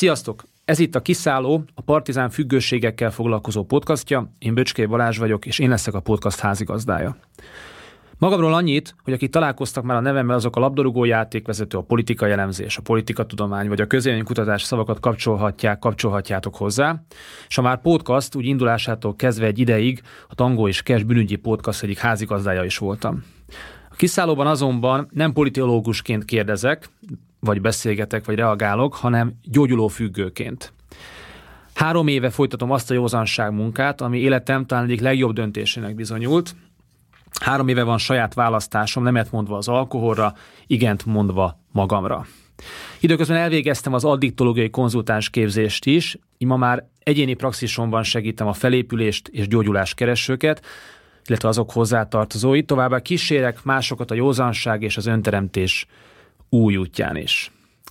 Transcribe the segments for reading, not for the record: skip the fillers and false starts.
Sziasztok! Ez itt a Kiszálló, a Partizán függőségekkel foglalkozó podcastja. Én Böcskei Balázs vagyok, és én leszek a podcast házigazdája. Magamról annyit, hogy akik találkoztak már a nevemmel, azok a labdarúgó játékvezető, a politikai elemzés, a politikatudomány vagy a közvéleménykutatás szavakat kapcsolhatjátok hozzá, és a már podcast úgy indulásától kezdve egy ideig a Tangó és Cash bűnügyi podcast egyik házigazdája is voltam. A Kiszállóban azonban nem politológusként kérdezek, vagy beszélgetek, vagy reagálok, hanem gyógyuló függőként. 3 éve folytatom azt a józanság munkát, ami életem talán egyik legjobb döntésének bizonyult. 3 éve van saját választásom, nemet mondva az alkoholra, igent mondva magamra. Időközben elvégeztem az addiktológiai konzultáns képzést is, így ma már egyéni praxisomban segítem a felépülést és gyógyulás keresőket, illetve azok hozzátartozóit, továbbá kísérek másokat a józanság és az önteremtés új útján is.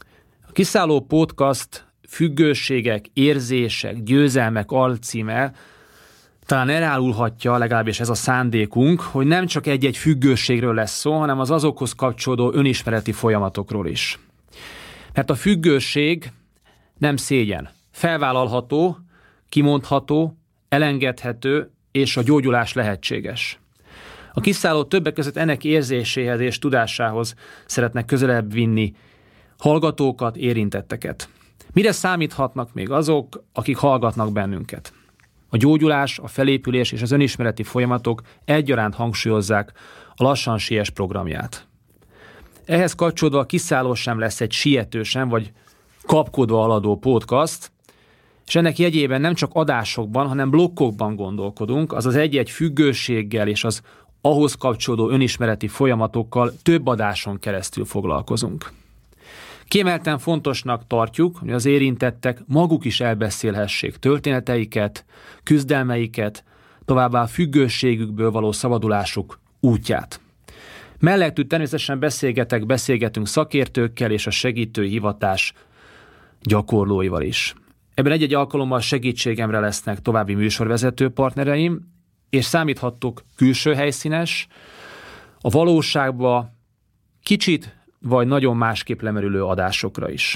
A Kiszálló podcast függőségek, érzések, győzelmek alcíme talán elárulhatja, legalábbis ez a szándékunk, hogy nem csak egy-egy függőségről lesz szó, hanem az azokhoz kapcsolódó önismereti folyamatokról is. Mert a függőség nem szégyen. Felvállalható, kimondható, elengedhető, és a gyógyulás lehetséges. A Kiszálló többek között ennek érzéséhez és tudásához szeretnek közelebb vinni hallgatókat, érintetteket. Mire számíthatnak még azok, akik hallgatnak bennünket? A gyógyulás, a felépülés és az önismereti folyamatok egyaránt hangsúlyozzák a Lassan siess programját. Ehhez kapcsolódva a Kiszálló sem lesz egy sietősen vagy kapkodva haladó podcast, és ennek jegyében nem csak adásokban, hanem blokkokban gondolkodunk, azaz egy-egy függőséggel és az ahhoz kapcsolódó önismereti folyamatokkal több adáson keresztül foglalkozunk. Kiemelten fontosnak tartjuk, hogy az érintettek maguk is elbeszélhessék történeteiket, küzdelmeiket, továbbá a függőségükből való szabadulásuk útját. Mellettük természetesen beszélgetünk szakértőkkel és a segítői hivatás gyakorlóival is. Ebben egy-egy alkalommal segítségemre lesznek további műsorvezető partnereim, és számíthattok külső helyszínes, a valóságba kicsit vagy nagyon másképp lemerülő adásokra is.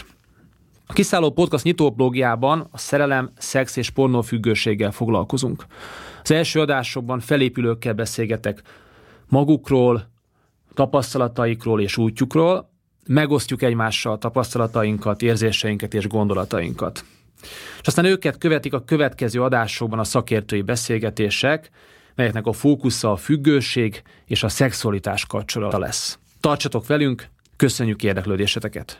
A Kiszálló podcast nyitóblogjában a szerelem, szex és pornófüggőséggel foglalkozunk. Az első adásokban felépülőkkel beszélgetek magukról, tapasztalataikról és útjukról, megosztjuk egymással tapasztalatainkat, érzéseinket és gondolatainkat. És aztán őket követik a következő adásokban a szakértői beszélgetések, melyeknek a fókusza a függőség és a szexualitás kapcsolata lesz. Tartsatok velünk, köszönjük érdeklődéseteket!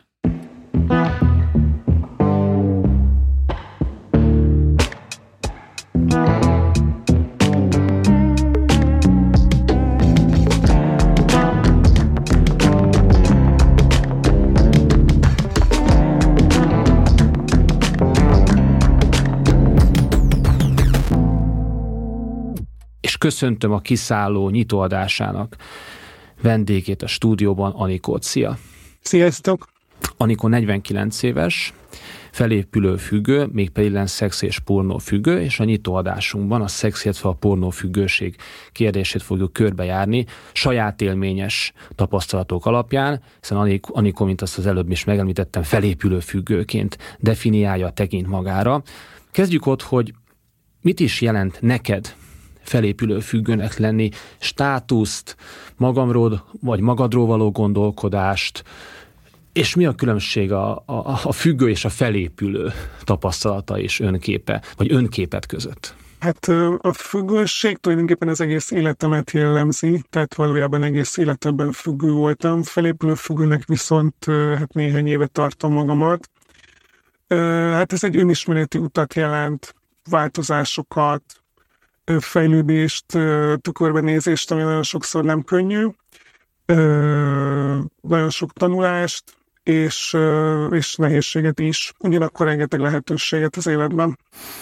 Köszöntöm a Kiszálló nyitóadásának vendégét a stúdióban, Anikót. Szia! Sziasztok! Anikó 49 éves, felépülő függő, mégpedig szex és pornó függő, és a nyitóadásunkban a szex, illetve a pornó függőség kérdését fogjuk körbejárni saját élményes tapasztalatok alapján, hiszen Anikó, mint azt az előbb is megemlítettem, felépülő függőként definiálja, tekint magára. Kezdjük ott, hogy mit is jelent neked felépülő függőnek lenni, státuszt, magamról vagy magadról való gondolkodást, és mi a különbség a függő és a felépülő tapasztalata és önképe, vagy önképet között? Hát a függőség tulajdonképpen az egész életemet jellemzi, tehát valójában egész életemben függő voltam, felépülő függőnek viszont hát néhány éve tartom magamat. Hát ez egy önismereti utat jelent, változásokat, fejlődést, tükörbenézést, ami nagyon sokszor nem könnyű, nagyon sok tanulást, és nehézséget is, ugyanakkor rengeteg lehetőséget az életben.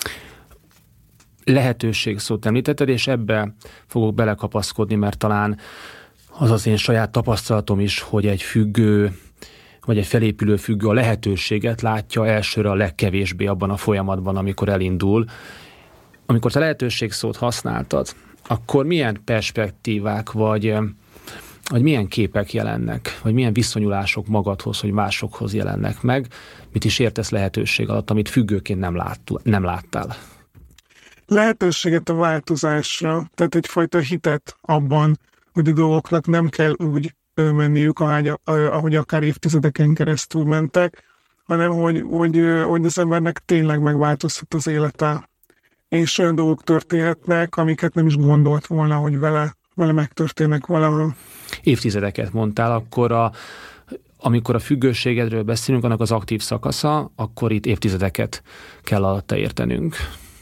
Lehetőség szót említetted, és ebbe fogok belekapaszkodni, mert talán az az én saját tapasztalatom is, hogy egy függő, vagy egy felépülő függő a lehetőséget látja elsőre a legkevésbé abban a folyamatban, amikor elindul. Amikor te lehetőség szót használtad, akkor milyen perspektívák vagy vagy milyen képek jelennek, vagy milyen viszonyulások magadhoz, vagy másokhoz jelennek meg, mit is értesz lehetőség alatt, amit függőként nem láttál? Lehetőséget a változásra, tehát egyfajta hitet abban, hogy a dolgoknak nem kell úgy menniük, ahogy akár évtizedeken keresztül mentek, hanem hogy az embernek tényleg megváltozhat az élete. És olyan dolgok történhetnek, amiket nem is gondolt volna, hogy vele megtörténnek valahol. Évtizedeket mondtál, akkor amikor a függőségedről beszélünk, annak az aktív szakasza, akkor itt évtizedeket kell alatta értenünk.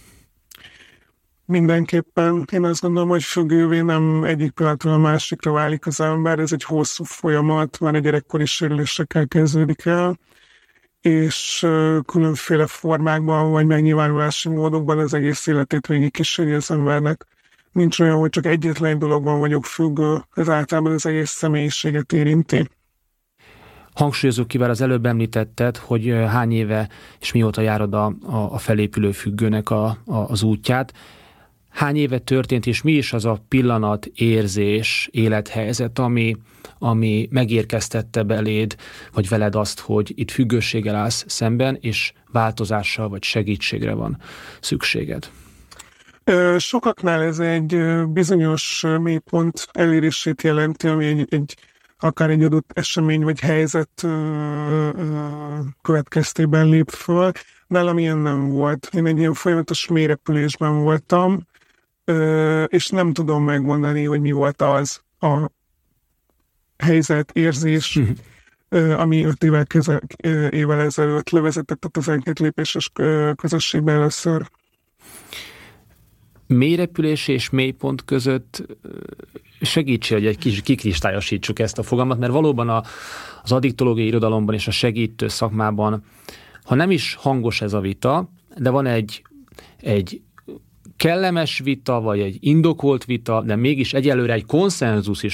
Mindenképpen. Én azt gondolom, hogy függővé nem egyik pillanatról a másikra válik az ember, ez egy hosszú folyamat, már a gyerekkori sérülésekkel kezdődik el, és különféle formákban vagy megnyilvánulási módokban az egész életét végig kíséri az embernek. Nincs olyan, hogy csak egyetlen dologban vagyok függő, ez általában az egész személyiséget érinti. Hangsúlyozunk ki, az előbb említetted, hogy hány éve és mióta járod a felépülő függőnek az útját. Hány éve történt, és mi is az a pillanat, érzés, élethelyzet, ami megérkeztette beléd, vagy veled azt, hogy itt függőséggel állsz szemben, és változással vagy segítségre van szükséged? Sokaknál ez egy bizonyos mélypont elérését jelenti, ami akár egy adott esemény vagy helyzet következtében lép föl. Nálam ilyen nem volt. Én egy ilyen folyamatos mélyrepülésben voltam, és nem tudom megmondani, hogy mi volt az a helyzet, érzés, ami 5 évvel ezelőtt levezetett a 12 lépéses közösségbe először. Mélyrepülés és mélypont között segítsél, hogy egy kicsit kikristályosítsuk ezt a fogalmat, mert valóban az addiktológiai irodalomban és a segítő szakmában, ha nem is hangos ez a vita, de van egy kellemes vita, vagy egy indokolt vita, de mégis egyelőre egy konszenzus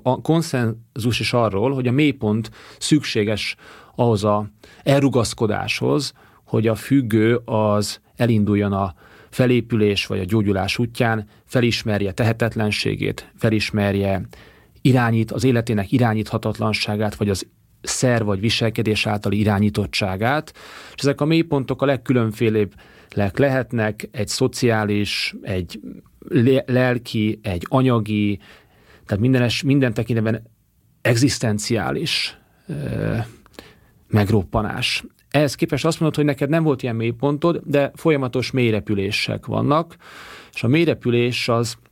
is arról, hogy a mélypont szükséges ahhoz a elrugaszkodáshoz, hogy a függő az elinduljon a felépülés vagy a gyógyulás útján, felismerje tehetetlenségét, felismerje az életének irányíthatatlanságát, vagy az szer vagy viselkedés általi irányítottságát, és ezek a mélypontok a legkülönfélébb lehetnek, egy szociális, egy lelki, egy anyagi, tehát minden tekintetben egzisztenciális megroppanás. Ehhez képest azt mondod, hogy neked nem volt ilyen mélypontod, de folyamatos mélyrepülések vannak, és a mélyrepülés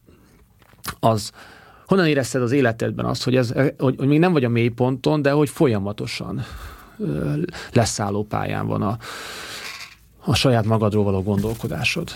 az honnan érezted az életedben azt, hogy még nem vagy a mélyponton, de hogy folyamatosan leszálló pályán van a saját magadról való gondolkodásod?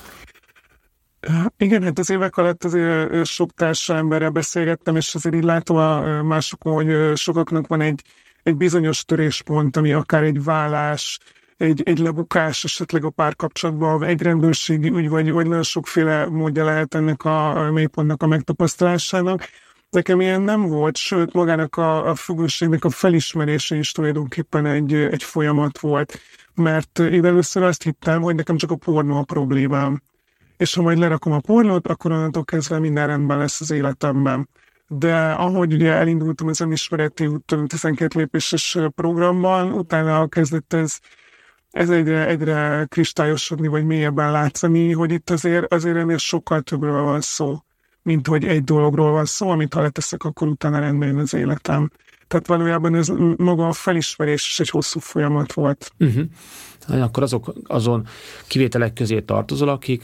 Igen, hát az évek alatt azért sok társaemberrel beszélgettem, és azért így látom a másokon, hogy sokaknak van egy bizonyos töréspont, ami akár egy vállás, egy lebukás esetleg a párkapcsolatban, egy rendőrségi ügy, vagy nagyon sokféle módja lehet ennek a mélypontnak a megtapasztalásának. Nekem ilyen nem volt, sőt magának a függőségnek a felismerése is tulajdonképpen egy folyamat volt. Mert én először azt hittem, hogy nekem csak a pornó a problémám. És ha majd lerakom a pornót, akkor onnantól kezdve minden rendben lesz az életemben. De ahogy ugye elindultam az önismereti 12 lépéses programban, utána kezdett ez egyre kristályosodni, vagy mélyebben látszani, hogy itt azért ennél sokkal többről van szó, mint hogy egy dologról van szó, amit ha leteszek, akkor utána rendben jön az életem. Tehát valójában ez maga a felismerés is egy hosszú folyamat volt. Akkor azon kivételek közé tartozol, akik,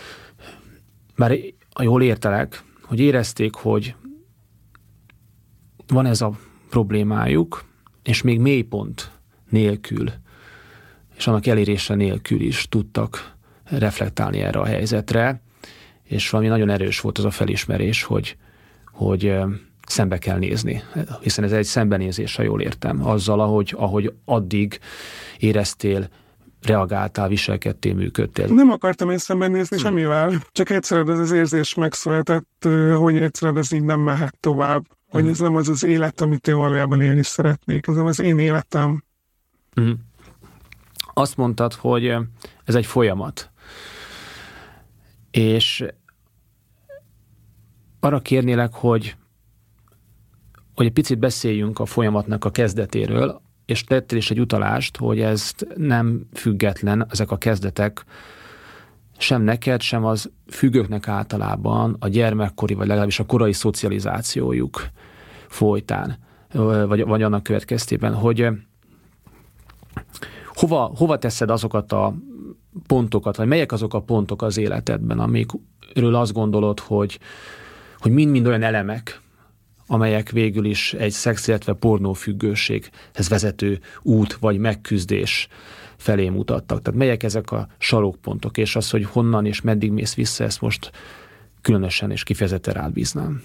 bár jól értelek, hogy érezték, hogy van ez a problémájuk, és még mélypont nélkül, és annak elérése nélkül is tudtak reflektálni erre a helyzetre, és valami nagyon erős volt az a felismerés, hogy szembe kell nézni, hiszen ez egy szembenézés, ha jól értem, azzal, ahogy addig éreztél, reagáltál, viselkedtél, működtél. Nem akartam én szembenézni semmivel, csak egyszerűen az érzés megszületett, hogy egyszerűen ez így nem mehet tovább, hogy ez nem az élet, amit én valójában élni szeretnék, ez nem az én életem. Azt mondtad, hogy ez egy folyamat, és arra kérnélek, hogy hogy egy picit beszéljünk a folyamatnak a kezdetéről, és tettél is egy utalást, hogy ez nem független, ezek a kezdetek sem neked, sem az függőknek általában a gyermekkori, vagy legalábbis a korai szocializációjuk folytán, vagy annak következtében, hogy hova teszed azokat a pontokat, vagy melyek azok a pontok az életedben, amikről azt gondolod, hogy mind-mind olyan elemek, amelyek végül is egy szex, illetve pornófüggőséghez vezető út vagy megküzdés felé mutattak. Tehát melyek ezek a sarokpontok, és az, hogy honnan és meddig mész vissza, ezt most különösen és kifejezetten rád bíznám.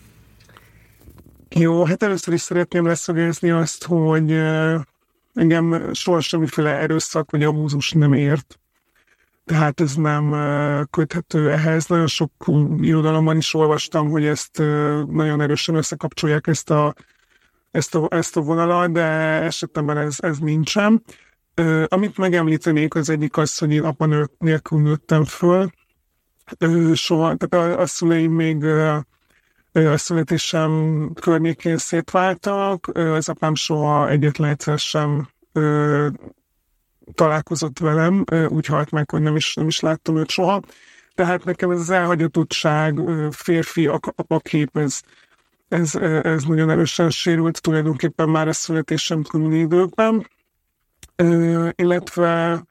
Jó, hát először is szeretném leszögezni azt, hogy engem soha semmiféle erőszak vagy abúzus nem ért. Tehát ez nem köthető ehhez. Nagyon sok irodalomban is olvastam, hogy ezt nagyon erősen összekapcsolják ezt a vonalat, de esetemben ez nincsen. Amit megemlítenék, az egyik az, hogy én apa nélkül nőttem föl. Soha, tehát a szüleim még a születésem környékén szétváltak. Az apám soha egyetlen egyszer sem találkozott velem, úgy halt meg, hogy nem is láttam őt soha. Tehát nekem ez az elhagyatottság, férfi apakép, ez nagyon erősen sérült tulajdonképpen már a születésem körüli időkben. Illetve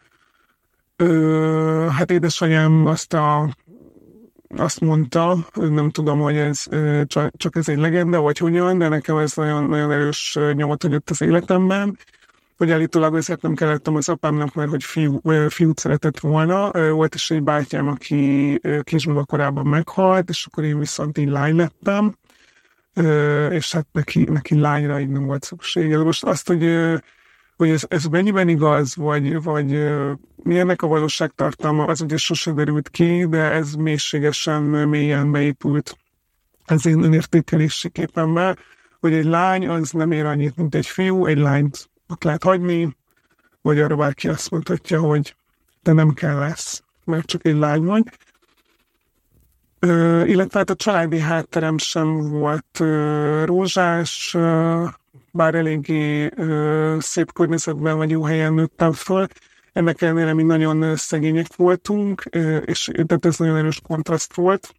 hát édesanyám azt mondta, nem tudom, hogy ez csak ez egy legenda, vagy hogyan, de nekem ez nagyon, nagyon erős nyomot hagyott az életemben, hogy állítólag azért nem kellettem az apámnak, mert hogy fiút szeretett volna. Volt is egy bátyám, aki kisbaba korában meghalt, és akkor én viszont így lány lettem, és hát neki lányra így nem volt szüksége. Most azt, hogy ez mennyiben igaz, vagy milyennek a valóságtartalma, az ugye sose derült ki, de ez mélységesen, mélyen beépült az én önértékelési képembe, hogy egy lány az nem ér annyit, mint egy fiú, egy lányt ott lehet hagyni, vagy arra bárki azt mondhatja, hogy te nem kell lesz, mert csak egy lány vagy. Illetve hát a családi hátterem sem volt rózsás, bár eléggé szép környezetben vagy jó helyen nőttem föl. Ennek ellenére mi nagyon szegények voltunk, és tehát ez nagyon erős kontraszt volt.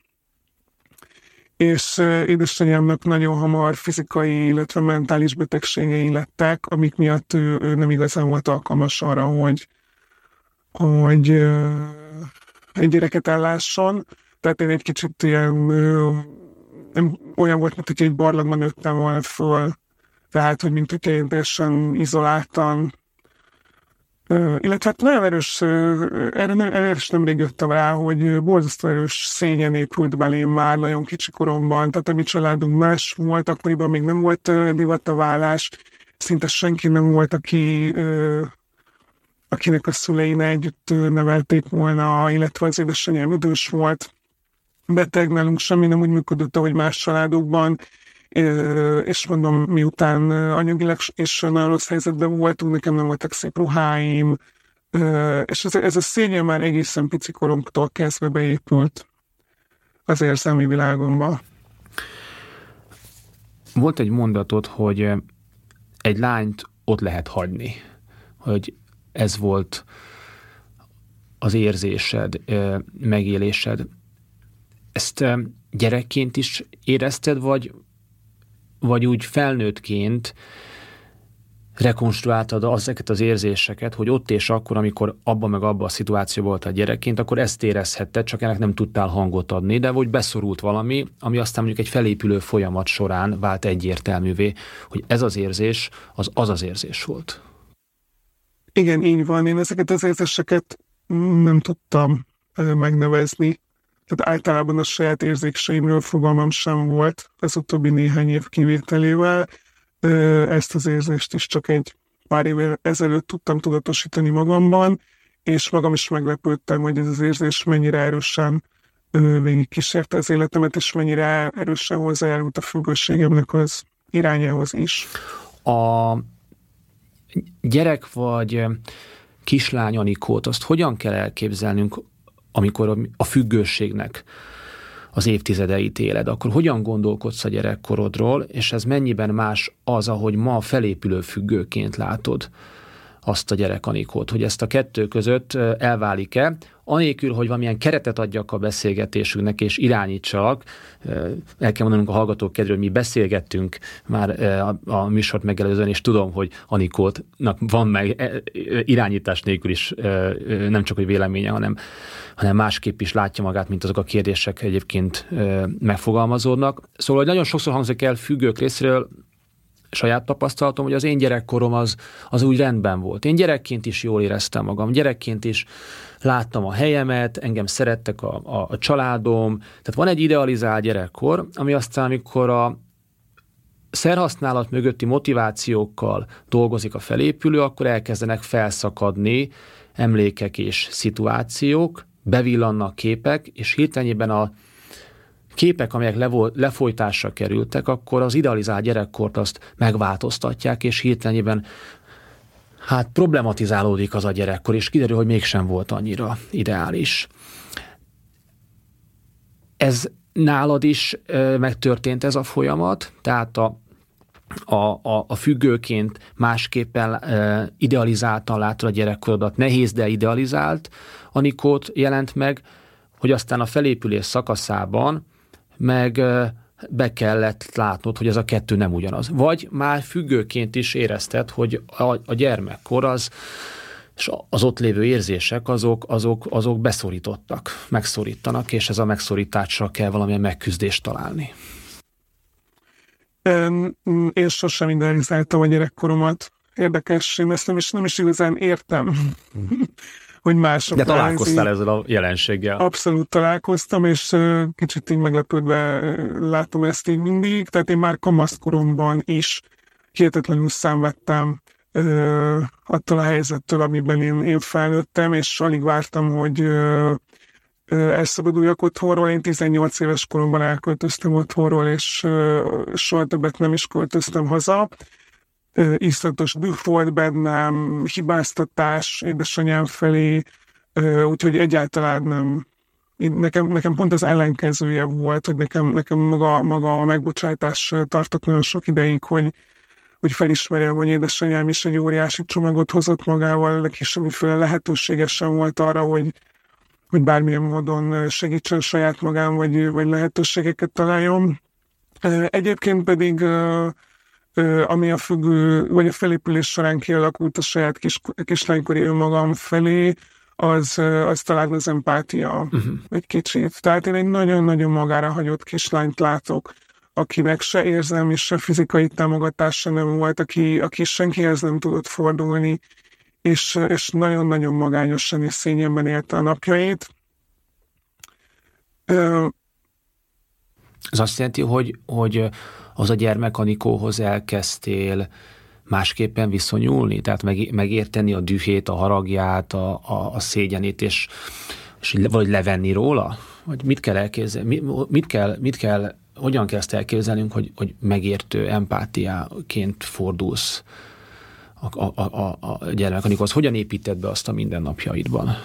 És édesanyámnak nagyon hamar fizikai, illetve mentális betegségei lettek, amik miatt ő nem igazán volt alkalmas arra, hogy egy gyereket ellásson. Tehát én egy kicsit ilyen, nem olyan volt, mint hogy egy barlangban nőttem volna föl. Tehát, hogy mint hogy én teljesen izoláltan. Illetve hát nagyon erős, erre nemrég jöttem rá, hogy borzasztó erős szégyen épült belém már nagyon kicsi koromban. Tehát a mi családunk más volt, akkoriban még nem volt divat a vállás. Szinte senki nem volt, akinek a szülein együtt nevelték volna, illetve az édesanyám idős volt. Beteg, nálunk semmi nem úgy működött, ahogy más családokban. És mondom, miután anyagilag és nagyon rossz helyzetben voltunk, nekem nem voltak szép ruháim, és ez a szégyen már egészen pici koromtól kezdve beépült az érzelmi világomba. Volt egy mondatod, hogy egy lányt ott lehet hagyni, hogy ez volt az érzésed, megélésed. Ezt gyerekként is érezted, vagy úgy felnőttként rekonstruáltad ezeket az érzéseket, hogy ott és akkor, amikor abban meg abban a szituációban volt a gyerekként, akkor ezt érezhetted, csak ennek nem tudtál hangot adni, de vagy beszorult valami, ami aztán mondjuk egy felépülő folyamat során vált egyértelművé, hogy ez az érzés, az érzés volt. Igen, így van. Én ezeket az érzéseket nem tudtam megnevezni. Tehát általában a saját érzéseimről fogalmam sem volt az utóbbi néhány év kivételével. Ezt az érzést is csak egy pár évvel ezelőtt tudtam tudatosítani magamban, és magam is meglepődtem, hogy ez az érzés mennyire erősen végig kísérte az életemet, és mennyire erősen hozzájárult a függőségemnek az irányához is. A gyerek vagy kislány Anikót, azt hogyan kell elképzelnünk, amikor a függőségnek az évtizedeit éled, akkor hogyan gondolkodsz a gyerekkorodról, és ez mennyiben más az, ahogy ma felépülő függőként látod azt a gyerek Anikót, hogy ezt a kettő között elválik-e, anélkül, hogy valamilyen keretet adjak a beszélgetésünknek, és irányítsalak. El kell mondanunk a hallgatók kedvéért, hogy mi beszélgettünk már a műsort megelőzően, és tudom, hogy Anikótnak van meg irányítás nélkül is nem csak hogy véleménye, hanem másképp is látja magát, mint azok a kérdések egyébként megfogalmazódnak. Szóval, hogy nagyon sokszor hangzik el függők részéről, saját tapasztalatom, hogy az én gyerekkorom az úgy rendben volt. Én gyerekként is jól éreztem magam, gyerekként is láttam a helyemet, engem szerettek a családom, tehát van egy idealizált gyerekkor, ami aztán, amikor a szerhasználat mögötti motivációkkal dolgozik a felépülő, akkor elkezdenek felszakadni emlékek és szituációk, bevillannak képek, és hirtelenében a képek, amelyek lefolytásra kerültek, akkor az idealizált gyerekkort azt megváltoztatják, és hirtelenében problematizálódik az a gyerekkor, és kiderül, hogy mégsem volt annyira ideális. Ez nálad is megtörtént ez a folyamat, tehát a függőként másképpen idealizáltan látod a gyerekkorodat, nehéz, de idealizált Anikót jelent meg, hogy aztán a felépülés szakaszában meg be kellett látnod, hogy ez a kettő nem ugyanaz. Vagy már függőként is érezted, hogy a gyermekkor és az ott lévő érzések azok beszorítottak, megszorítanak, és ez a megszorításra kell valamilyen megküzdést találni. Én sosem idealizáltam a gyerekkoromat. Érdekes, én ezt nem is igazán értem. Hogy mások. De találkoztál ezzel a jelenséggel. Abszolút találkoztam, és kicsit így meglepődve látom ezt így mindig. Tehát én már kamaszkoromban is hihetetlenül szenvedtem attól a helyzettől, amiben én felnőttem, és alig vártam, hogy elszabaduljak otthonról. Én 18 éves koromban elköltöztem otthonról, és soha többet nem is költöztem haza. Iszonyatos düh volt bennem, hibáztatás édesanyám felé, úgyhogy egyáltalán nem. Nekem pont az ellenkezője volt, hogy nekem maga a megbocsátás tartott nagyon sok ideig, hogy felismerjem, hogy édesanyám is egy óriási csomagot hozott magával, neki semmiféle lehetősége sem volt arra, hogy bármilyen módon segítsen saját magán, vagy lehetőségeket találjon. Egyébként pedig ami a függő, vagy a felépülés során kialakult a saját kislánykori önmagam felé, az talán az empátia egy kicsit. Tehát én egy nagyon-nagyon magára hagyott kislányt látok, akinek se érzelmi, se fizikai támogatása nem volt, aki senkihez nem tudott fordulni, és nagyon-nagyon magányosan és szényenben élte a napjait. Ez azt jelenti, hogy az a gyermek Anikóhoz elkezdtél másképpen viszonyulni? Tehát megérteni a dühét, a haragját, a szégyenét, és valahogy levenni róla? Vagy mit kell elképzelni? Hogyan kell ezt elképzelnünk, hogy megértő empátiaként fordulsz a gyermek Anikóhoz? Hogyan építed be azt a mindennapjaidban?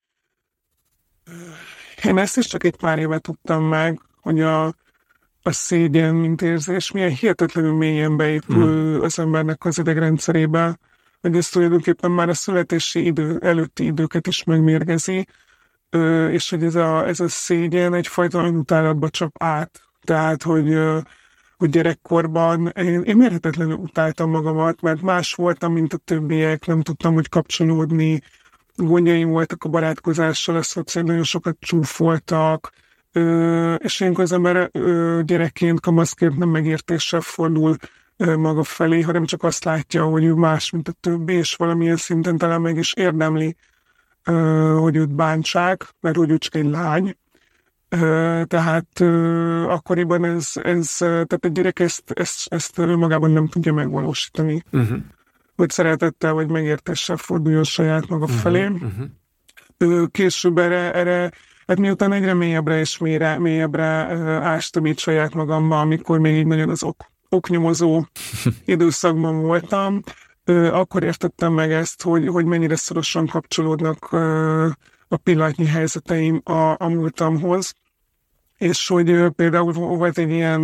Én ezt is csak egy pár éve tudtam meg, hogy a szégyen, mint érzés, milyen hihetetlenül mélyen beépül az embernek az idegrendszerébe, hogy ez tulajdonképpen már a születési előtti időket is megmérgezi, és hogy ez a szégyen egyfajta önutálatba csap át. Tehát, hogy gyerekkorban én mérhetetlenül utáltam magamat, mert más voltam, mint a többiek, nem tudtam úgy kapcsolódni, gondjaim voltak a barátkozással, a szociál nagyon sokat csúfoltak, és ilyenkor az ember gyerekként, kamaszként nem megértéssel fordul maga felé, hanem csak azt látja, hogy ő más, mint a többi, és valamilyen szinten talán meg is érdemli, hogy őt bántsák, mert hogy ő csak egy lány. Tehát akkoriban tehát egy gyerek ezt magában nem tudja megvalósítani. Hogy szeretettel vagy megértéssel forduljon saját maga felé. Később erre hát miután egyre mélyebbre és mélyebbre ástam itt saját magamba, amikor még így nagyon az oknyomozó időszakban voltam, akkor értettem meg ezt, hogy mennyire szorosan kapcsolódnak a pillanatnyi helyzeteim a múltamhoz. És hogy például volt egy ilyen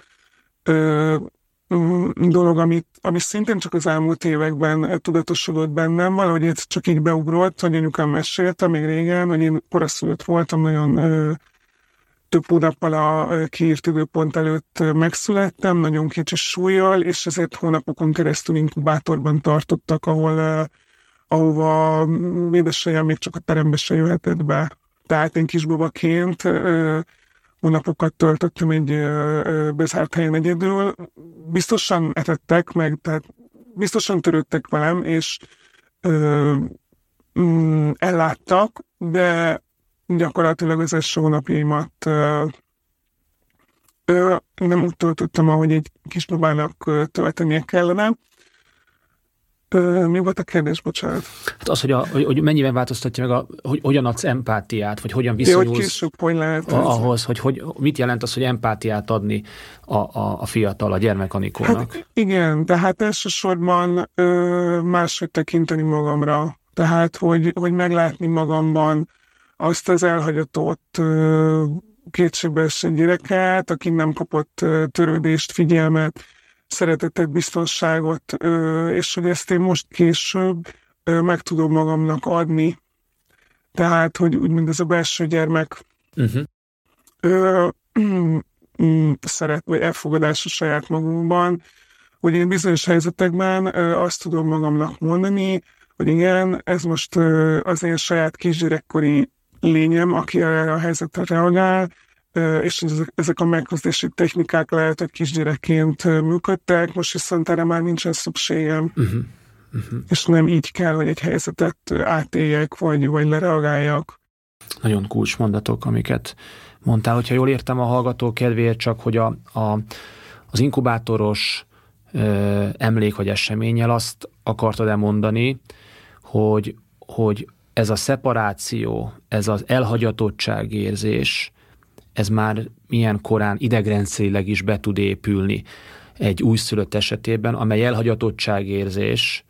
dolog, ami szintén csak az elmúlt években tudatosodott bennem, valahogy ez csak így beugrott, hogy anyukám mesélte még régen, hogy én koraszülött voltam, nagyon több hónappal a kiírt időpont előtt megszülettem, nagyon kicsi súlyjal, és ezért hónapokon keresztül inkubátorban tartottak, ahova édesanyám még csak a terembe se jöhetett be. Tehát én kisbabaként hónapokat töltöttem egy bezárt helyen egyedül. Biztosan etettek meg, tehát biztosan törődtek velem, és elláttak, de gyakorlatilag az első hónapjaimat nem úgy töltöttem, ahogy egy kisbabának töltenie kellene. Mi volt a kérdés, bocsánat? Hát az, hogy mennyiben változtatja meg, hogy hogyan adsz empátiát, vagy hogyan viszonyulsz ahhoz, hogy mit jelent az, hogy empátiát adni a fiatal, a gyermek Anikónak? Hát igen, tehát elsősorban máshogy tekinteni magamra. Tehát, hogy meglátni magamban azt az elhagyatott kétségbeesett gyereket, aki nem kapott törődést, figyelmet, szeretetet, biztonságot, és hogy ezt én most később meg tudom magamnak adni. Tehát, hogy úgymond ez a belső gyermek szeret, vagy elfogadás a saját magunkban, hogy én bizonyos helyzetekben azt tudom magamnak mondani, hogy igen, ez most az én saját kisgyerekkori lényem, aki erre a helyzetre reagál, és ezek a megküzdési technikák lehet, hogy kisgyerekként működtek, most viszont erre már nincsen szükségem. És nem így kell, hogy egy helyzetet átéljek, vagy lereagáljak. Nagyon kulcsmondatok, amiket mondtál, hogyha jól értem a hallgató kedvéért, csak hogy az inkubátoros emlék vagy eseménnyel azt akartad elmondani, hogy ez a szeparáció, ez az elhagyatottságérzés, ez már milyen korán idegrendszerileg is be tud épülni egy újszülött esetében, amely elhagyatottságérzés,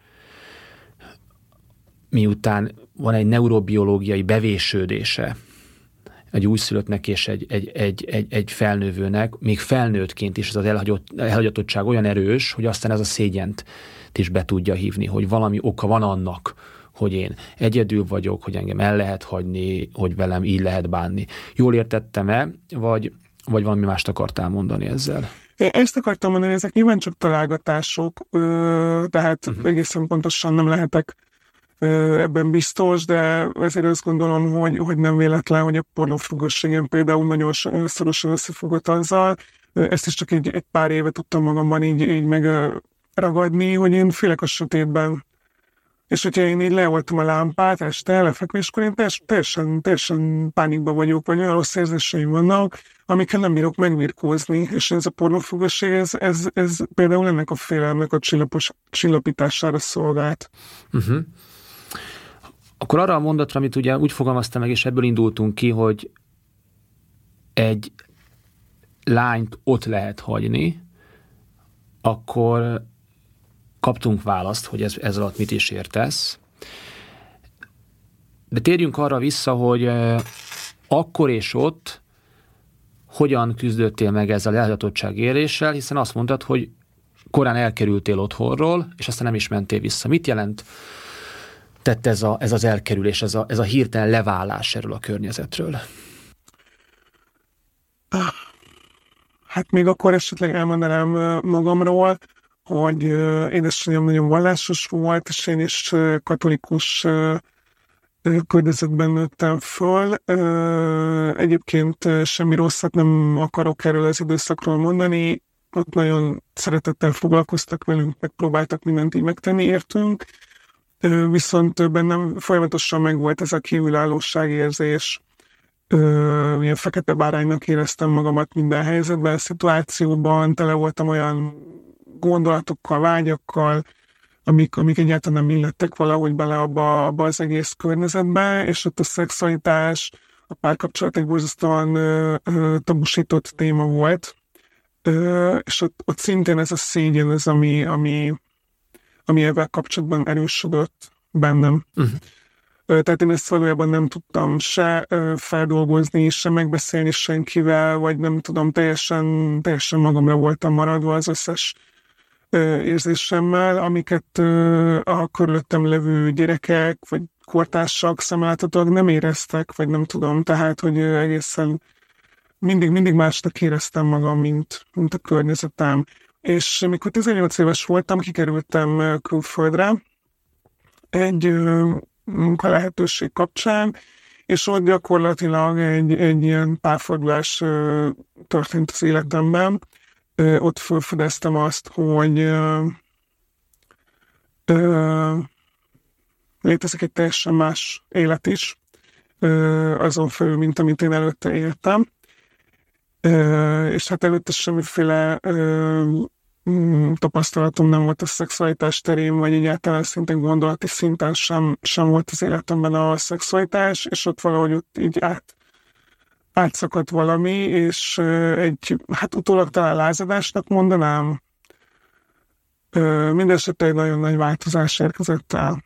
miután van egy neurobiológiai bevésődése egy újszülöttnek és egy felnővőnek, még felnőttként is ez az elhagyatottság olyan erős, hogy aztán ez a szégyent is be tudja hívni, hogy valami oka van annak, hogy én egyedül vagyok, hogy engem el lehet hagyni, hogy velem így lehet bánni. Jól értettem-e, vagy valami mást akartál mondani ezzel? Én ezt akartam mondani, ezek nyilván csak találgatások, tehát egészen pontosan nem lehetek ebben biztos, de ezért azt gondolom, hogy nem véletlen, hogy a pornófüggőségem például nagyon szorosan összefogott azzal. Ezt is csak egy pár éve tudtam magamban így megragadni, hogy én félek a sötétben. És hogyha én így leoltom a lámpát este, lefekvéskor, én teljesen pánikban vagyok, vagy olyan rossz érzéseim vannak, amikkel nem bírok megvirkózni. És ez a pornófüggőség, ez például ennek a félelmek a csillapítására szolgált. Akkor arra a mondatra, amit ugye úgy fogalmaztam meg, és ebből indultunk ki, hogy egy lányt ott lehet hagyni, akkor kaptunk választ, hogy ez alatt mit is értesz. De térjünk arra vissza, hogy akkor és ott hogyan küzdöttél meg ezzel a elhagyatottság éréssel, hiszen azt mondtad, hogy korán elkerültél otthonról, és aztán nem is mentél vissza. Mit jelent tett ez az elkerülés, ez a hirtelen leválás erről a környezetről? Hát még akkor esetleg elmondanám magamról, hogy édesanyám nagyon vallásos volt, és én is katolikus környezetben nőttem föl. Egyébként semmi rosszat nem akarok erről az időszakról mondani. Ott nagyon szeretettel foglalkoztak velünk, megpróbáltak mindent így megtenni értünk. Viszont bennem folyamatosan megvolt ez a kívülállóságérzés. Ilyen fekete báránynak éreztem magamat minden helyzetben, szituációban, tele voltam olyan gondolatokkal, vágyakkal, amik egyáltalán nem illettek valahogy bele abba az egész környezetbe, és ott a szexualitás, a párkapcsolat egy borzasztóan tabusított téma volt, és ott szintén ez a szégyen az, ami ezzel kapcsolatban erősödött bennem. Tehát én ezt valójában nem tudtam se feldolgozni, se megbeszélni senkivel, vagy nem tudom, teljesen magamra voltam maradva az összes érzésemmel, amiket a körülöttem levő gyerekek, vagy kortársak, szemléltetők nem éreztek, vagy nem tudom, tehát, hogy egészen mindig másnak éreztem magam, mint a környezetem. És amikor 18 éves voltam, kikerültem külföldre egy munkalehetőség kapcsán, és ott gyakorlatilag egy ilyen párfordulás történt az életemben. Ott felfedeztem azt, hogy létezik egy teljesen más élet is, azon felül, mint amit én előtte éltem. És hát előtte semmiféle tapasztalatom nem volt a szexualitás terén, vagy egyáltalán szintén gondolati szinten sem volt az életemben a szexualitás, és ott valahogy ott így átszakadt valami, és hát utólag talán lázadásnak mondanám. Mindenesetre egy nagyon nagy változás érkezett el.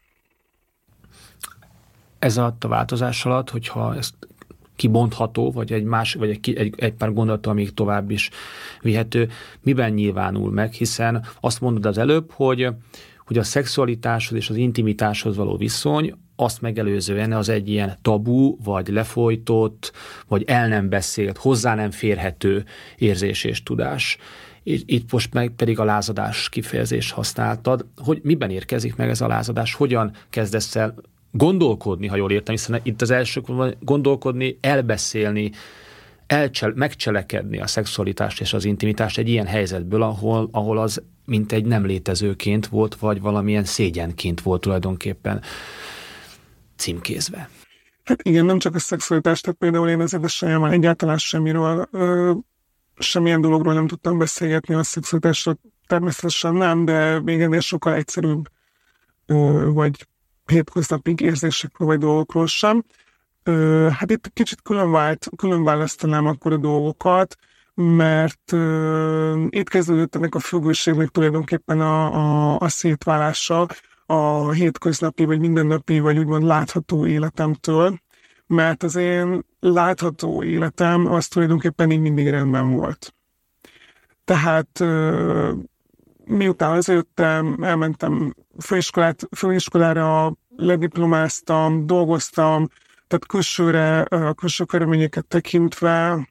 Ez alatt a változás alatt, hogyha ezt kibontható, vagy egy pár gondolattal még tovább is vihető, miben nyilvánul meg, hiszen azt mondod az előbb, hogy a szexualitáshoz és az intimitáshoz való viszony azt megelőzően az egy ilyen tabu, vagy lefolytott, vagy el nem beszélt, hozzá nem férhető érzés és tudás. Itt most meg pedig a lázadás kifejezést használtad. Hogy miben érkezik meg ez a lázadás? Hogyan kezdesz el gondolkodni, ha jól értem, hiszen itt az első gondolkodni, elbeszélni, megcselekedni a szexualitást és az intimitást egy ilyen helyzetből, ahol az mint egy nem létezőként volt, vagy valamilyen szégyenként volt tulajdonképpen címkézve. Hát igen, nem csak a szexualitást, tehát például én az édesanyámmal egyáltalán semmilyen dologról nem tudtam beszélgetni, a szexualitásról természetesen nem, de még ennél sokkal egyszerűbb, vagy hétköznapi érzésekről vagy dolgokról sem. Hát itt kicsit külön választanám akkor a dolgokat, mert itt kezdődött ennek a függőségnek tulajdonképpen a szétválása a hétköznapi, vagy mindennapi, vagy úgymond látható életemtől, mert az én látható életem az tulajdonképpen így mindig rendben volt. Tehát miután hazajöttem, elmentem főiskolára, lediplomáztam, dolgoztam, tehát külső körülményeket tekintve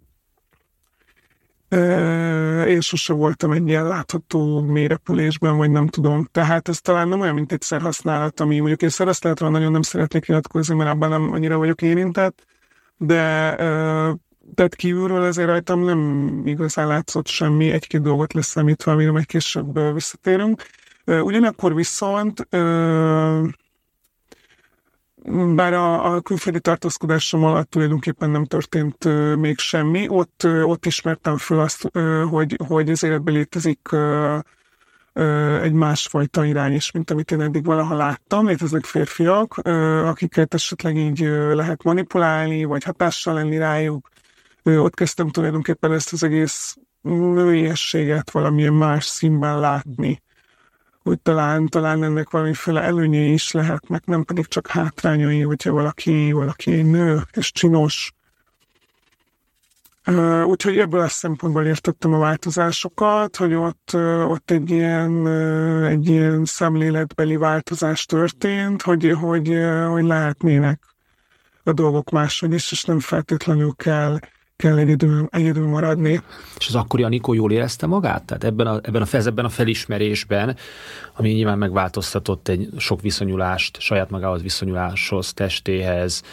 én sose voltam egy ilyen látható mélyrepülésben, vagy nem tudom. Tehát ez talán nem olyan, mint egy szerhasználat, ami mondjuk én szerhasználatról nagyon nem szeretnék nyilatkozni, mert abban nem annyira vagyok érintett, de tehát kívülről azért rajtam nem igazán látszott semmi, egy-két dolgot leszámítva, amire majd később visszatérünk. Ugyanakkor viszont bár a külföldi tartózkodásom alatt tulajdonképpen nem történt még semmi, ott ismertem fel azt, hogy az életben létezik egy másfajta irány is, mint amit én eddig valaha láttam. Léteznek férfiak, akiket esetleg így lehet manipulálni, vagy hatással lenni rájuk. Ott kezdtem tulajdonképpen ezt az egész nőiességet valamilyen más színben látni. Hogy talán ennek valamiféle előnyei is lehetnek, nem pedig csak hátrányai, hogyha valaki egy nő és csinos. Úgyhogy ebből a szempontból értettem a változásokat, hogy ott egy ilyen szemléletbeli változás történt, hogy lehetnének a dolgok máshogy is, és nem feltétlenül kell egyedül maradni. És az akkori Anikó jól érezte magát? Tehát ebben a felismerésben, ami nyilván megváltoztatott egy sok viszonyulást, saját magához viszonyuláshoz, testéhez,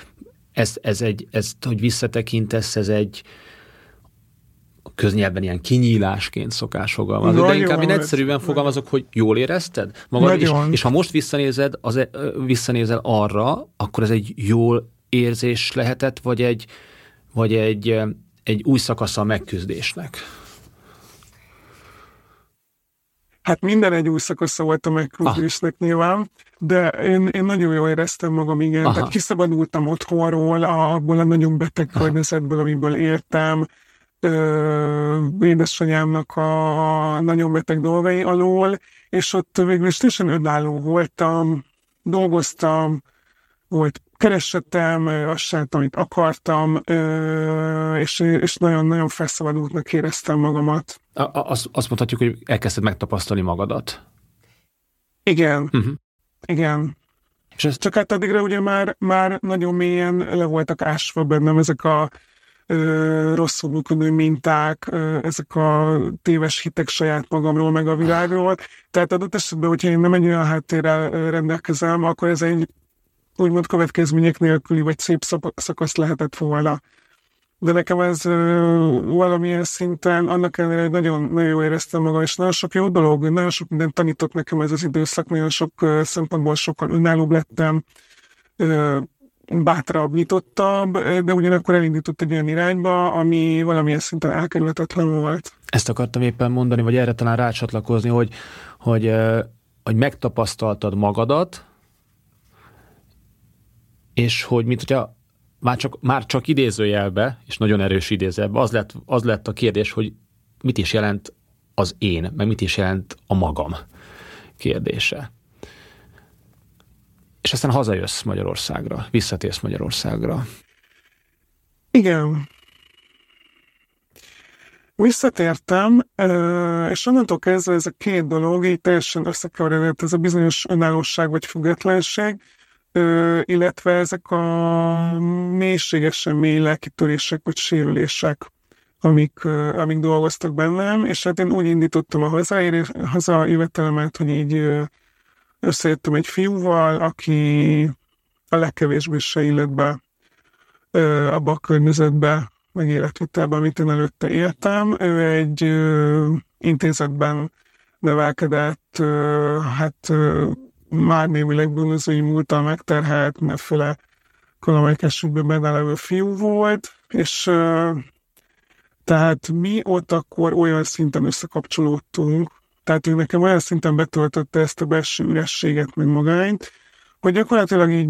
hogy visszatekintesz, ez egy köznyelven ilyen kinyílásként szokás fogalmazni, de inkább én egyszerűen fogalmazok, hogy jól érezted magad, és ha most visszanézel arra, akkor ez egy jól érzés lehetett, vagy egy új szakasza a megküzdésnek? Hát minden egy új szakasza volt a megküzdésnek nyilván, de én nagyon jól éreztem magam, igen. Tehát kiszabadultam otthonról, abból a nagyon beteg környezetből, amiből éltem, édesanyámnak a nagyon beteg dolgai alól, és ott végül is teljesen önálló voltam, dolgoztam, volt keresetem, azt csináltam, amit akartam, és nagyon-nagyon felszabadultnak éreztem magamat. Azt mondhatjuk, hogy elkezdted megtapasztalni magadat. Igen, igen. És csak hát addigra ugye már nagyon mélyen le voltak ásva bennem ezek a rosszul működő minták, ezek a téves hitek saját magamról, meg a világról. Tehát adott esetben, hogyha én nem egy olyan háttérrel rendelkezem, akkor ez egy úgymond következmények nélküli, vagy szép szakasz lehetett volna. De nekem ez valamilyen szinten, annak ellenére, hogy nagyon, nagyon jól éreztem magam, és nagyon sok jó dolog, nagyon sok mindent tanított nekem ez az időszak, nagyon sok szempontból sokkal önállóbb lettem, bátrabb, nyitottabb, de ugyanakkor elindított egy olyan irányba, ami valamilyen szinten elkerülhetetlen volt. Ezt akartam éppen mondani, vagy erre talán rácsatlakozni, hogy megtapasztaltad magadat, és hogy mint hogyha már csak idézőjelbe, és nagyon erős idézőjelbe, az lett a kérdés, hogy mit is jelent az én, meg mit is jelent a magam kérdése. És aztán hazajössz Magyarországra, visszatérsz Magyarországra. Igen. Visszatértem, és onnantól kezdve ez a két dolog így teljesen összekeveredett, ez a bizonyos önállóság vagy függetlenség, illetve ezek a mélységesen mély lelkitörések vagy sérülések, amik dolgoztak bennem, és hát én úgy indítottam a hazajövetelemet, hogy így összejöttem egy fiúval, aki a legkevésbé se illett be abba a környezetbe, meg életvitelben, amit én előtte éltem. Ő egy intézetben nevelkedett, már némileg bűnözői múlttal megterhelt, mindenféle kalamajkásügyben benne levő fiú volt, és tehát mi ott akkor olyan szinten összekapcsolódtunk, tehát ő nekem olyan szinten betöltötte ezt a belső ürességet, meg magányt, hogy gyakorlatilag így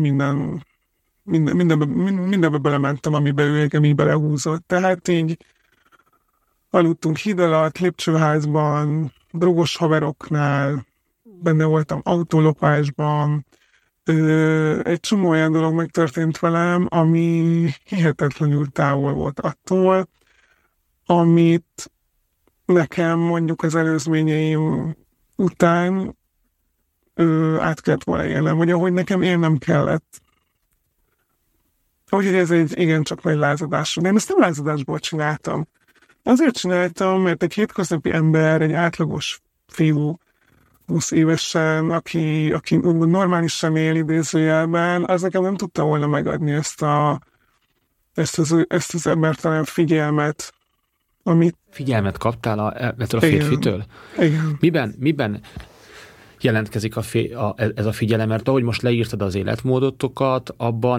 mindenbe belementem, amibe ő engem így belehúzott. Tehát így aludtunk híd alatt, lépcsőházban, drogos haveroknál, benne voltam autólopásban, egy csomó olyan dolog megtörtént velem, ami hihetetlenül távol volt attól, amit nekem mondjuk az előzményeim után át kellett volna élnem, vagy ahogy nekem élnem kellett. Úgyhogy ez egy igencsak nagy lázadás. De én ezt nem lázadásból csináltam. Azért csináltam, mert egy hétköznapi ember, egy átlagos fiú, 20 évesen, aki normálisan él idézőjelben, az nekem nem tudta volna megadni ezt az embertelen figyelmet, amit... Figyelmet kaptál ettől a férfitől? Igen. Miben jelentkezik ez a figyelem? Mert ahogy most leírtad az életmódotokat, abban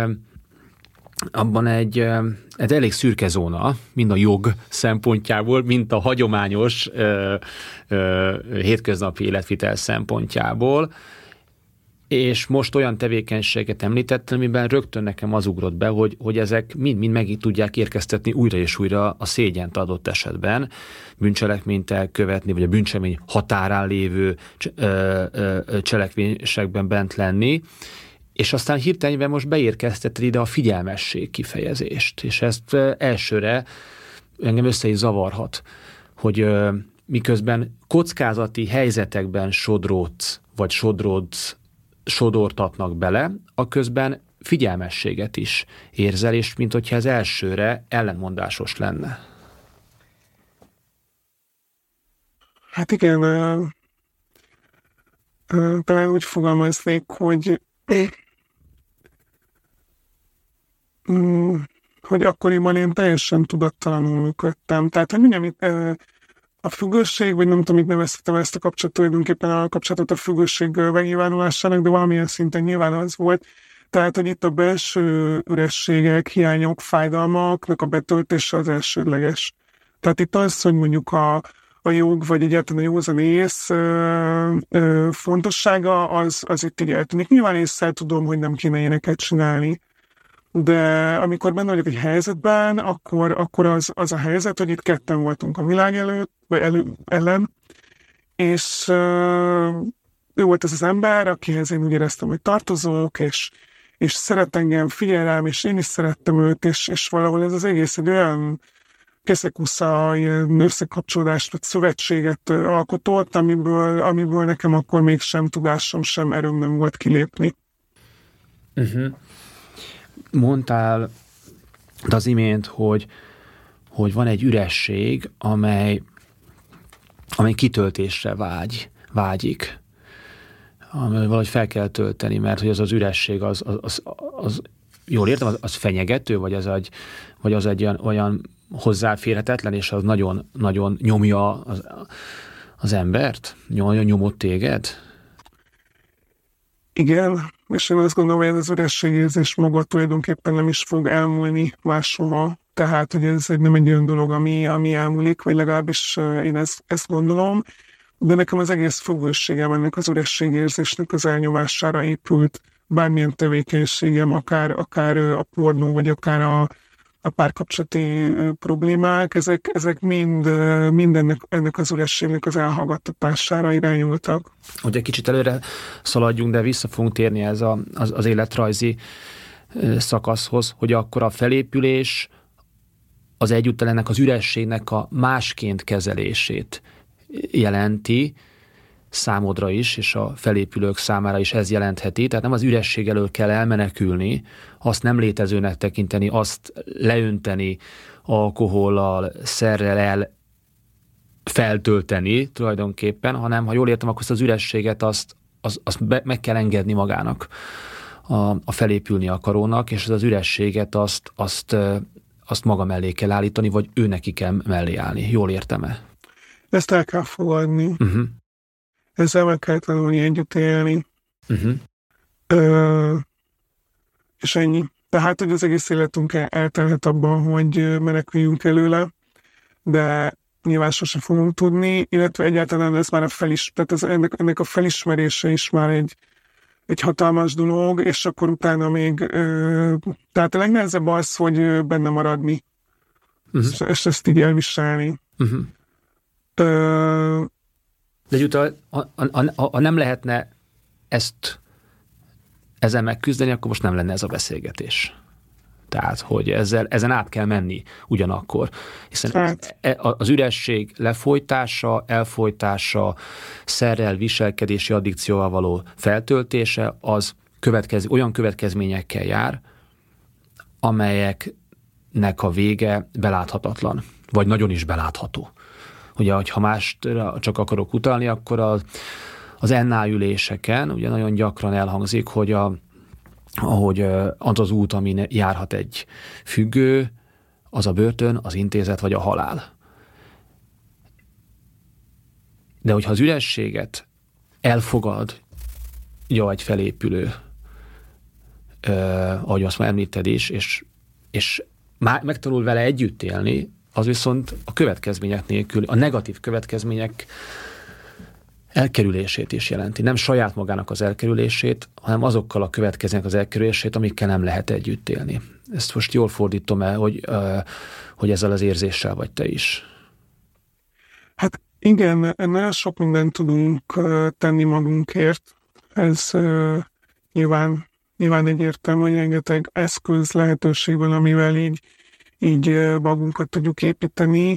egy elég szürke zóna, mind a jog szempontjából, mint a hagyományos hétköznapi életvitel szempontjából, és most olyan tevékenységet említettem, amiben rögtön nekem az ugrott be, hogy ezek mind meg tudják érkeztetni újra és újra a szégyent adott esetben, bűncselekményt elkövetni, vagy a bűncselekmény határán lévő cselekvésekben bent lenni, és aztán hirtelenben most beérkeztetted ide a figyelmesség kifejezést, és ezt elsőre engem össze is zavarhat, hogy miközben kockázati helyzetekben sodródsz, vagy sodortatnak bele, aközben figyelmességet is érzel, és mint hogyha ez elsőre ellentmondásos lenne. Hát igen, talán úgy fogalmaznék, hogy akkoriban én teljesen tudattalanul működtem. Tehát, hogy mondjam, a függőség, vagy nem tudom, mit neveztem ezt a kapcsolatot, tulajdonképpen a kapcsolatot a függőség megnyilvánulásának, de valamilyen szinten nyilván az volt. Tehát, hogy itt a belső ürességek, hiányok, fájdalmaknak a betöltése az elsődleges. Tehát itt az, hogy mondjuk a jog, vagy egyáltalán a józanész fontossága, az itt így eltűnik. Nyilván észre tudom, hogy nem kéne ilyeneket csinálni, de amikor benne vagyok egy helyzetben, akkor az a helyzet, hogy itt ketten voltunk a világ előtt, vagy ellen, és ő volt ez az ember, akihez én úgy éreztem, hogy tartozok, és és szeret engem, figyel rám, és én is szerettem őt, és valahol ez az egész egy olyan keszekusza, ilyen összekapcsolódást, vagy szövetséget alkotott, amiből nekem akkor még sem tudásom, sem erőm nem volt kilépni. Uh-huh. Mondtál az imént, hogy van egy üresség, amely kitöltésre vágyik. Ami valahogy fel kell tölteni, mert hogy az üresség az jól értem, az fenyegető, vagy az egy olyan hozzáférhetetlen, és az nagyon, nagyon nyomja az embert? Nagyon nyomott téged? Igen, és én azt gondolom, hogy ez az ürességérzés maga tulajdonképpen nem is fog elmúlni máshova. Tehát, hogy ez nem egy olyan dolog, ami elmúlik, vagy legalábbis én ezt gondolom, de nekem az egész fogósségem ennek az ürességérzésnek az elnyomására épült. Bármilyen tevékenységem, akár a pornó, vagy akár a párkapcsolati problémák, ezek mind ennek az ürességnek az elhallgattatására irányultak. Hogy egy kicsit előre szaladjunk, de vissza fogunk térni ez az életrajzi szakaszhoz, hogy akkor a felépülés az egyúttal ennek az ürességnek a másként kezelését jelenti számodra is, és a felépülők számára is ez jelentheti. Tehát nem az üresség elől kell elmenekülni, azt nem létezőnek tekinteni, azt leönteni alkohollal, szerrel feltölteni tulajdonképpen, hanem ha jól értem, akkor azt az ürességet azt meg kell engedni magának a felépülni akarónak, és az ürességet azt maga mellé kell állítani, vagy ő neki kell mellé állni. Jól értem-e? Ezt el kell fogadni. Uh-huh. Ezzel meg kell tanulni együtt élni. Uh-huh. És ennyi. Tehát, hogy az egész életünk eltelhet abban, hogy meneküljünk előle, de nyilván sosem fogunk tudni, illetve egyáltalán ez már tehát ennek a felismerése is már egy hatalmas dolog, és akkor utána még, tehát a legnehezebb az, hogy benne maradni, uh-huh. és ezt így elviselni. Uh-huh. De egyúttal, ha nem lehetne ezen megküzdeni, akkor most nem lenne ez a beszélgetés. Tehát, hogy ezen át kell menni ugyanakkor. Hiszen az üresség lefolytása, elfolytása, szerrel, viselkedési addikcióval való feltöltése, az olyan következményekkel jár, amelyeknek a vége beláthatatlan, vagy nagyon is belátható. Ugye, ha másra csak akarok utalni, akkor az NA üléseken ugye nagyon gyakran elhangzik, hogy az út, amin járhat egy függő, az a börtön, az intézet vagy a halál. De hogyha az ürességet elfogad egy felépülő, ahogy azt már említed is, és megtanul vele együtt élni, az viszont a következmények nélkül, a negatív következmények elkerülését is jelenti. Nem saját magának az elkerülését, hanem azokkal a következmények az elkerülését, amikkel nem lehet együtt élni. Ezt most jól fordítom el, hogy ezzel az érzéssel vagy te is. Hát igen, nagyon sok mindent tudunk tenni magunkért. Ez nyilván egyértelmű, hogy rengeteg eszköz, lehetőség van, amivel így magunkat tudjuk építeni.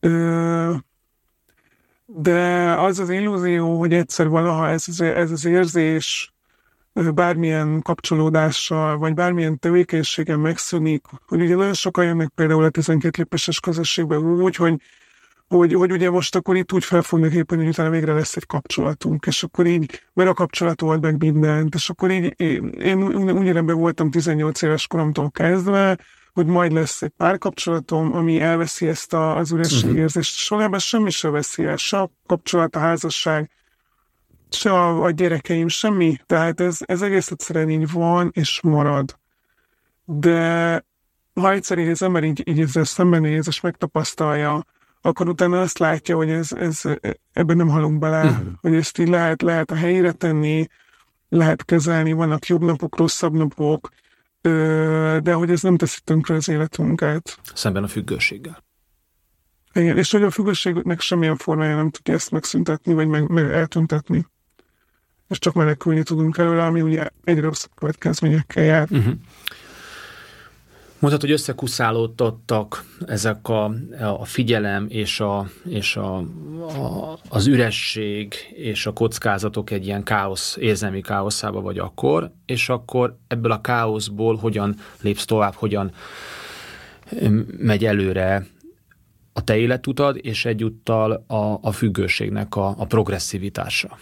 De az az illúzió, hogy egyszer valaha ez az érzés bármilyen kapcsolódással, vagy bármilyen tevékenységen megszűnik, hogy ugye nagyon sokan jönnek például a 12 lépéses közösségben úgy, hogy ugye most akkor itt úgy fel fognak épülni, hogy utána végre lesz egy kapcsolatunk, és akkor így, mert a kapcsolat old meg mindent, és akkor így, én ugyanebben voltam 18 éves koromtól kezdve, hogy majd lesz egy párkapcsolatom, ami elveszi ezt az ürességérzést. Valójában semmi se veszi el, se a kapcsolat, a házasság, se a gyerekeim, semmi. Tehát ez egész egyszerűen így van, és marad. De ha egyszer az ember így ezzel szembenéz, és megtapasztalja, akkor utána azt látja, hogy ebben nem halunk bele, hogy ezt így lehet a helyére tenni, lehet kezelni, vannak jobb napok, rosszabb napok, de hogy ez nem teszi tönkre az életünket. Szemben a függőséggel. Igen, és hogy a függőségnek semmilyen formája nem tudja ezt megszüntetni, vagy meg eltüntetni. és csak menekülni tudunk előle, ami ugye egyre rosszabb következményekkel jár. Mondhatod, hogy összekuszálódtak ezek a figyelem és az üresség és a kockázatok egy ilyen érzelmi káoszába vagy akkor, és akkor ebből a káoszból hogyan lépsz tovább, hogyan megy előre a te életutad, és egyúttal a függőségnek a progresszivitása.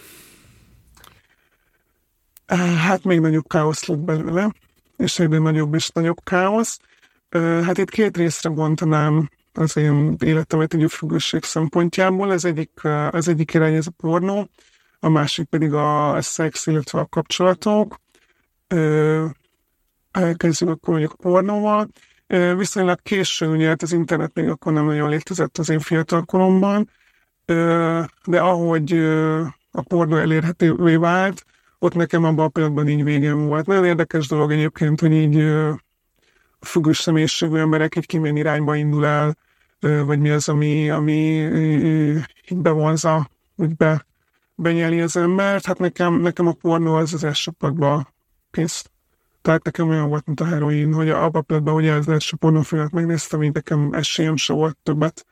Hát még nagyobb káosz lett belőle, és egyre nagyobb és nagyobb káosz. Hát itt két részre bontanám az én életemet egy függőség szempontjából. Az egyik irány ez a pornó, a másik pedig a szex, illetve a kapcsolatok. Elkezdjük akkor mondjuk a pornóval. Viszonylag későn, ugye az internet még akkor nem nagyon létezett az én fiatal koromban, de ahogy a pornó elérhetővé vált, ott nekem abban a pillanatban így végem volt. Nagyon érdekes dolog egyébként, hogy így a függős személyiségű emberek egy kimilyen irányba indul el, vagy mi az, ami így bevonza, úgy benyeli az embert. Hát nekem a pornó az első pakba kész. Tehát nekem olyan volt, mint a heroin, hogy abban a pillanatban, hogy az első pornófilmet megnéztem, így nekem esélyem se volt többet.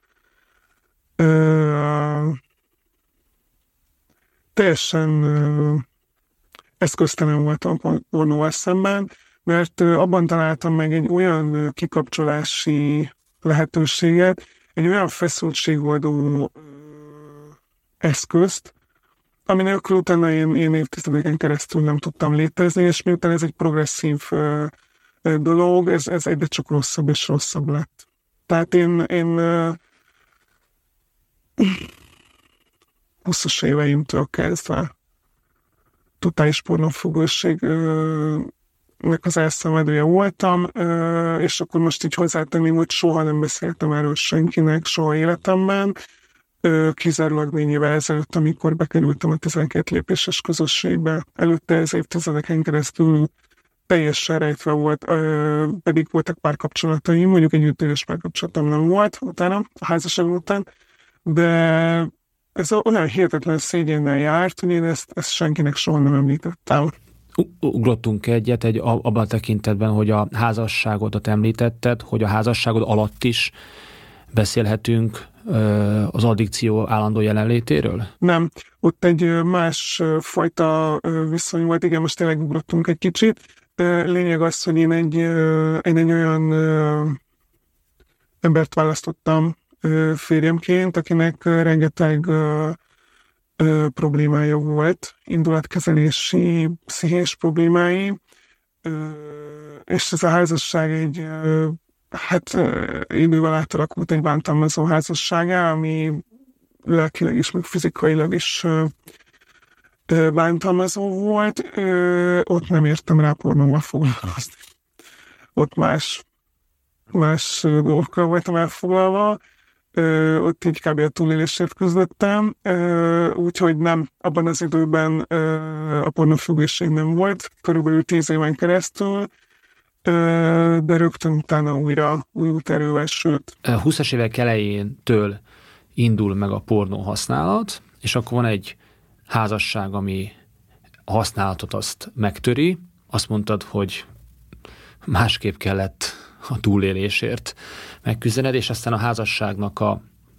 Teljesen eszköztelen voltam a pornóval szemben, mert abban találtam meg egy olyan kikapcsolási lehetőséget, egy olyan feszültségoldó eszközt, ami nélkül utána én évtizedeken keresztül nem tudtam létezni, és miután ez egy progresszív dolog, ez egyre csak rosszabb és rosszabb lett. Tehát én 20-as éveimtől kezdve totális pornófüggőségnek az elszenvedője voltam, és akkor most így hozzátenném, hogy soha nem beszéltem erről senkinek, soha életemben, kizárólag 4 évvel ezelőtt, amikor bekerültem a 12 lépéses közösségbe. Előtte ez évtizedeken keresztül teljesen rejtve volt, pedig voltak párkapcsolataim, mondjuk egy 5 éves párkapcsolatom nem volt utána, a házasságom után, de ez olyan hihetetlen szégyennel járt, hogy én ezt senkinek soha nem említettem. Ugrottunk egyet abban a tekintetben, hogy a házasságodat említetted, hogy a házasságod alatt is beszélhetünk az addikció állandó jelenlétéről? Nem, ott egy más fajta viszony volt, igen, most tényleg ugrottunk egy kicsit. Lényeg az, hogy én egy olyan embert választottam férjemként, akinek rengeteg problémája volt, indulatkezelési, pszichés problémái, és ez a házasság egy idővel átalakult egy bántalmazó házasságá, ami lelkileg is, meg fizikailag is bántalmazó volt. Ott nem értem rá pornóval foglalkozni. Ott más dolgokkal voltam elfoglalva. Ott így kb. A túlélésért küzdöttem, úgyhogy nem, abban az időben a pornófüggőség nem volt, körülbelül 10 éven keresztül, de rögtön utána új úterővel, sőt. 20-as évek elejéntől indul meg a pornó használat, és akkor van egy házasság, ami a használatot azt megtöri. Azt mondtad, hogy másképp kellett a túlélésért megküzdened, és aztán a házasságnak a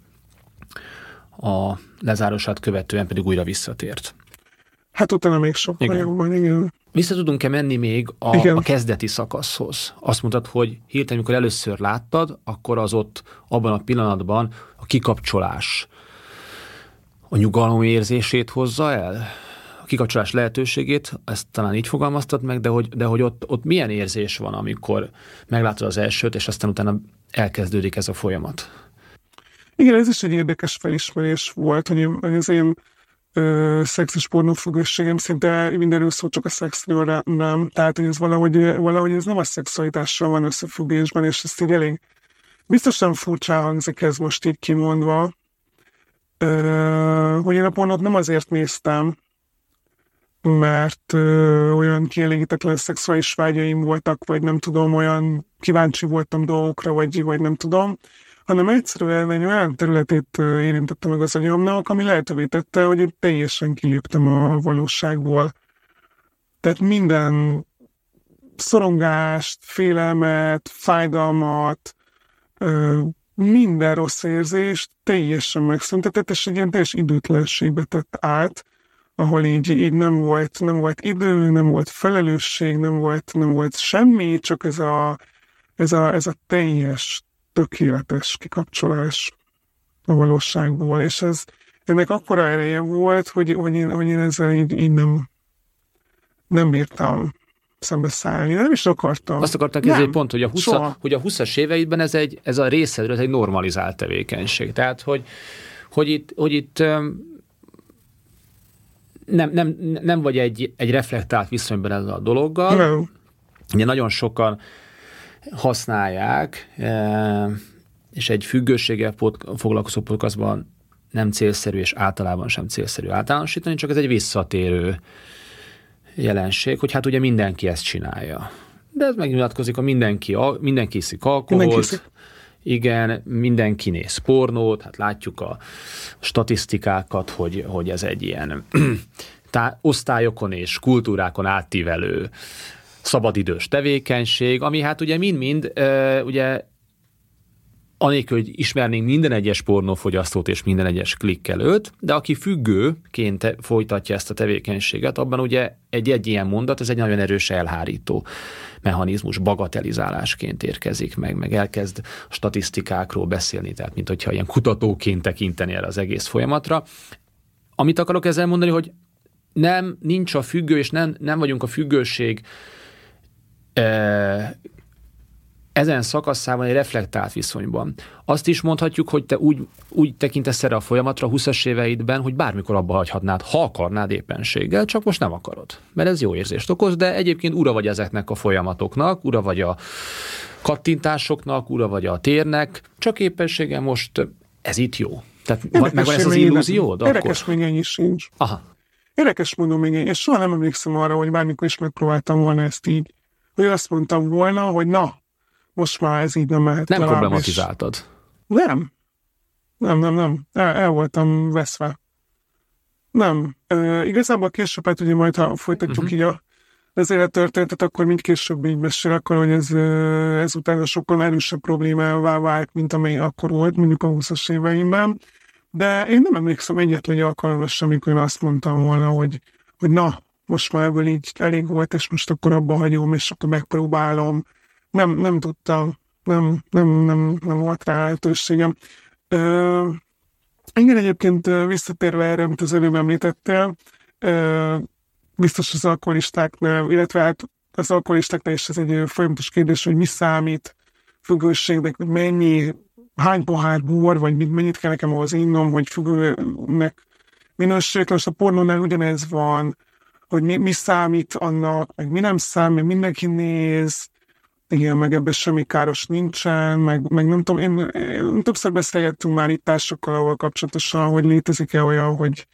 lezárását követően pedig újra visszatért. Hát utána még sokkal jobban, igen. Vissza tudunk-e menni még a kezdeti szakaszhoz? Azt mondtad, hogy hirtelen, amikor először láttad, akkor az ott abban a pillanatban a kikapcsolás a nyugalom érzését hozza el? A kikapcsolás lehetőségét, ezt talán így fogalmaztad meg, de hogy ott milyen érzés van, amikor meglátod az elsőt, és aztán utána elkezdődik ez a folyamat? Igen, ez is egy érdekes felismerés volt, hogy az én szex és pornófüggőségem szinte mindenről szól, csak a szexről nem. Tehát, hogy ez valahogy ez nem a szexualitással van összefüggésben, és ezt így elég biztosan furcsán hangzik ez most így kimondva, hogy én a pornót nem azért néztem, mert olyan kielégítetlen szexuális vágyaim voltak, vagy nem tudom, olyan kíváncsi voltam dolgokra, vagy nem tudom, hanem egyszerűen egy olyan területét érintette meg az agyamnak, ami lehetővé tette, hogy én teljesen kiléptem a valóságból. Tehát minden szorongást, félelmet, fájdalmat, minden rossz érzést teljesen megszüntetett, és egy ilyen teljes időtlenségbe tett át, ahol így nem volt idő, nem volt felelősség, nem volt semmi, csak ez a teljes, tökéletes kikapcsolás a valóságból, és ennek akkora ereje volt, hogy én ezzel így nem bírtam szembeszállni, nem is akartam. Azt akartam kérdezni pont, hogy a 20-as éveidben ez a részedről ez egy normalizált tevékenység. Tehát, hogy itt nem vagy egy reflektált viszonyban ezzel a dologgal. Nem. Ugye nagyon sokan használják, és egy függőséggel foglalkozó podcastban nem célszerű, és általában sem célszerű általánosítani, csak ez egy visszatérő jelenség, hogy hát ugye mindenki ezt csinálja. De ez megnyilatkozik, hogy mindenki iszik alkoholt, igen, mindenki néz pornót, hát látjuk a statisztikákat, hogy ez egy ilyen osztályokon és kultúrákon átívelő szabadidős tevékenység, ami hát ugye mind-mind ugye anélkül, hogy ismernénk minden egyes pornófogyasztót és minden egyes klikkelőt, de aki függőként folytatja ezt a tevékenységet, abban ugye egy ilyen mondat, ez egy nagyon erős elhárító mechanizmus, bagatelizálásként érkezik meg elkezd a statisztikákról beszélni, tehát mint hogyha ilyen kutatóként tekinteni erre az egész folyamatra. Amit akarok ezzel mondani, hogy nincs a függő, és nem vagyunk a függőség ezen szakaszában egy reflektált viszonyban. Azt is mondhatjuk, hogy te úgy tekintesz erre a folyamatra 20-as éveidben, hogy bármikor abba hagyhatnád, ha akarnád éppenséggel, csak most nem akarod. Mert ez jó érzést okoz, de egyébként ura vagy ezeknek a folyamatoknak, ura vagy a kattintásoknak, ura vagy a térnek, csak éppenséggel most ez itt jó. Tehát megvan ez az illúziód? Érdekes még ennyi sincs. Aha. Érdekes mondom még ennyi, és soha nem emlékszem arra, hogy bármikor is megpróbáltam volna ezt így. Hogy azt mondtam volna, hogy na, most már ez így nem mehet. Nem problematizáltad. Nem. El voltam veszve. Nem. Igazából később, hát ugye majd, ha folytatjuk így az élettörténetet, akkor mind később így mesélek, hogy ez utána sokkal erősebb problémává vált, mint amely akkor volt, mondjuk a 20-as éveimben. De én nem emlékszem egyetlen alkalomra sem, amikor én azt mondtam volna, hogy na, most már ebből így elég volt, és most akkor abba hagyom, és akkor megpróbálom. Nem tudtam, nem volt rá lehetőségem. Igen, egyébként visszatérve erre, amit az előbb említettél, biztos az alkoholistáknál, illetve hát az alkoholistáknál is ez egy folyamatos kérdés, hogy mi számít függőségnek, hogy mennyi, hány pohár bor, vagy mennyit kell nekem ahhoz innom, hogy függőnek minőség. Most a pornónál ugyanez van, hogy mi számít annak, meg mi nem számít, mindenki néz, igen, meg ebben semmi káros nincsen, meg nem tudom, én többször beszélgettünk már itt társakkal ahol kapcsolatosan, hogy létezik-e olyan, hogy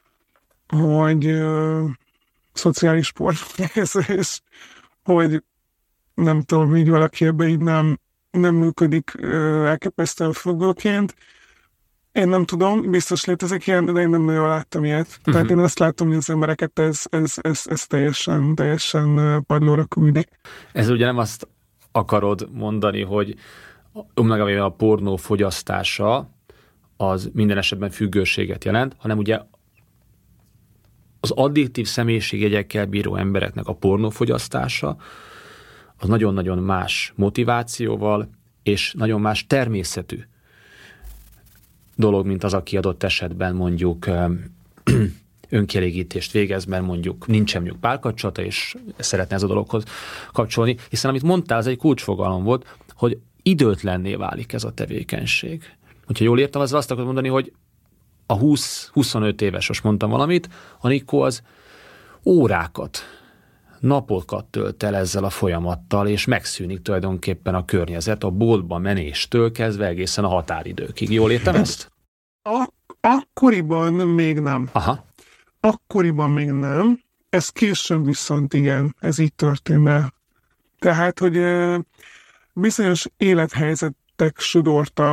szociális pornó, és hogy nem tudom, így valaki ebben így nem működik elképesztően függőként. Én nem tudom, biztos létezik ilyen, de én nem nagyon láttam ilyet. Tehát én azt látom, hogy az embereket ez teljesen padlóra küldik. Ez ugye nem azt akarod mondani, hogy a pornó fogyasztása az minden esetben függőséget jelent, hanem ugye az addiktív személyiségjegyekkel bíró embereknek a pornófogyasztása az nagyon-nagyon más motivációval és nagyon más természetű dolog, mint az, aki adott esetben mondjuk önkielégítést végez, mert mondjuk nincsen mondjuk párkapcsolata, és szeretne ez a dologhoz kapcsolni, hiszen amit mondtál, az egy kulcsfogalom volt, hogy időtlenné válik ez a tevékenység. Hogyha jól értem, az azt akarod mondani, hogy a 20-25 éves, most mondtam valamit, a Nikó az órákat, napokat tölt el ezzel a folyamattal, és megszűnik tulajdonképpen a környezet a boltba menéstől kezdve egészen a határidőkig. Jól értem ezt? Akkoriban még nem. Aha. Akkoriban még nem. Ez később viszont igen, ez így történt. Tehát, hogy bizonyos élethelyzetek sodortak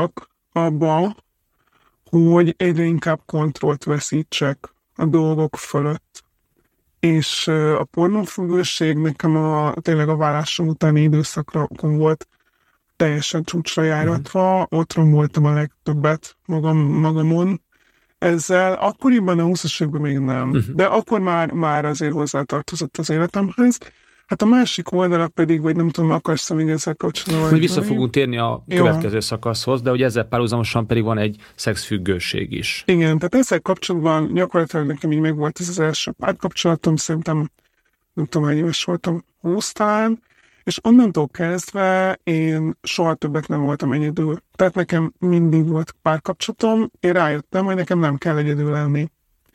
abba, hogy egyre inkább kontrollt veszítsek a dolgok fölött. És a pornófüggőség nekem tényleg a vállásom utáni időszakon volt teljesen csúcsra járatva, ott romboltam a legtöbbet magamon. Ezzel akkoriban a 20-as években még nem, de akkor már azért hozzátartozott az életemhez. Hát a másik oldala pedig, vagy nem tudom, akarsz még ezzel kapcsolatban. Hogy vissza fogunk térni a következő szakaszhoz, de hogy ezzel párhuzamosan pedig van egy szexfüggőség is. Igen, tehát ezzel kapcsolatban gyakorlatilag nekem így megvolt ez az első párkapcsolatom, szerintem nem tudom, hány éves voltam, 20 talán, és onnantól kezdve én soha többet nem voltam egyedül. Tehát nekem mindig volt párkapcsolatom, én rájöttem, hogy nekem nem kell egyedül lenni.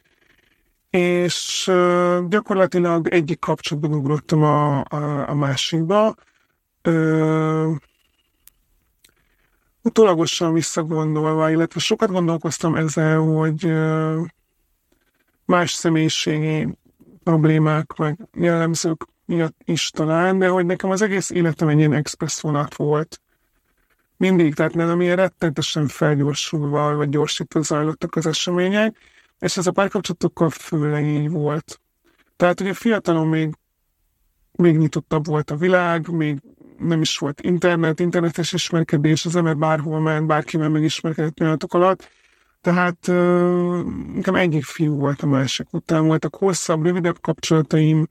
És gyakorlatilag egyik kapcsolatban ugrottam a másikba. Utólagosan visszagondolva, illetve sokat gondolkoztam ezzel, hogy más személyiségi problémák, meg jellemzők miatt is talán, de hogy nekem az egész életem egy ilyen express vonat volt. Mindig, tehát nem ilyen rettenetesen felgyorsulva, vagy gyorsítva zajlottak az események, és ez a párkapcsolatokkal főleg így volt. Tehát ugye fiatalon még nyitottabb volt a világ, még nem is volt internetes ismerkedés, az ember bárhol ment, bárkivel megismerkedett pillanatok alatt. Tehát nekem egyik fiú volt a másik után, voltak hosszabb, rövidebb kapcsolataim,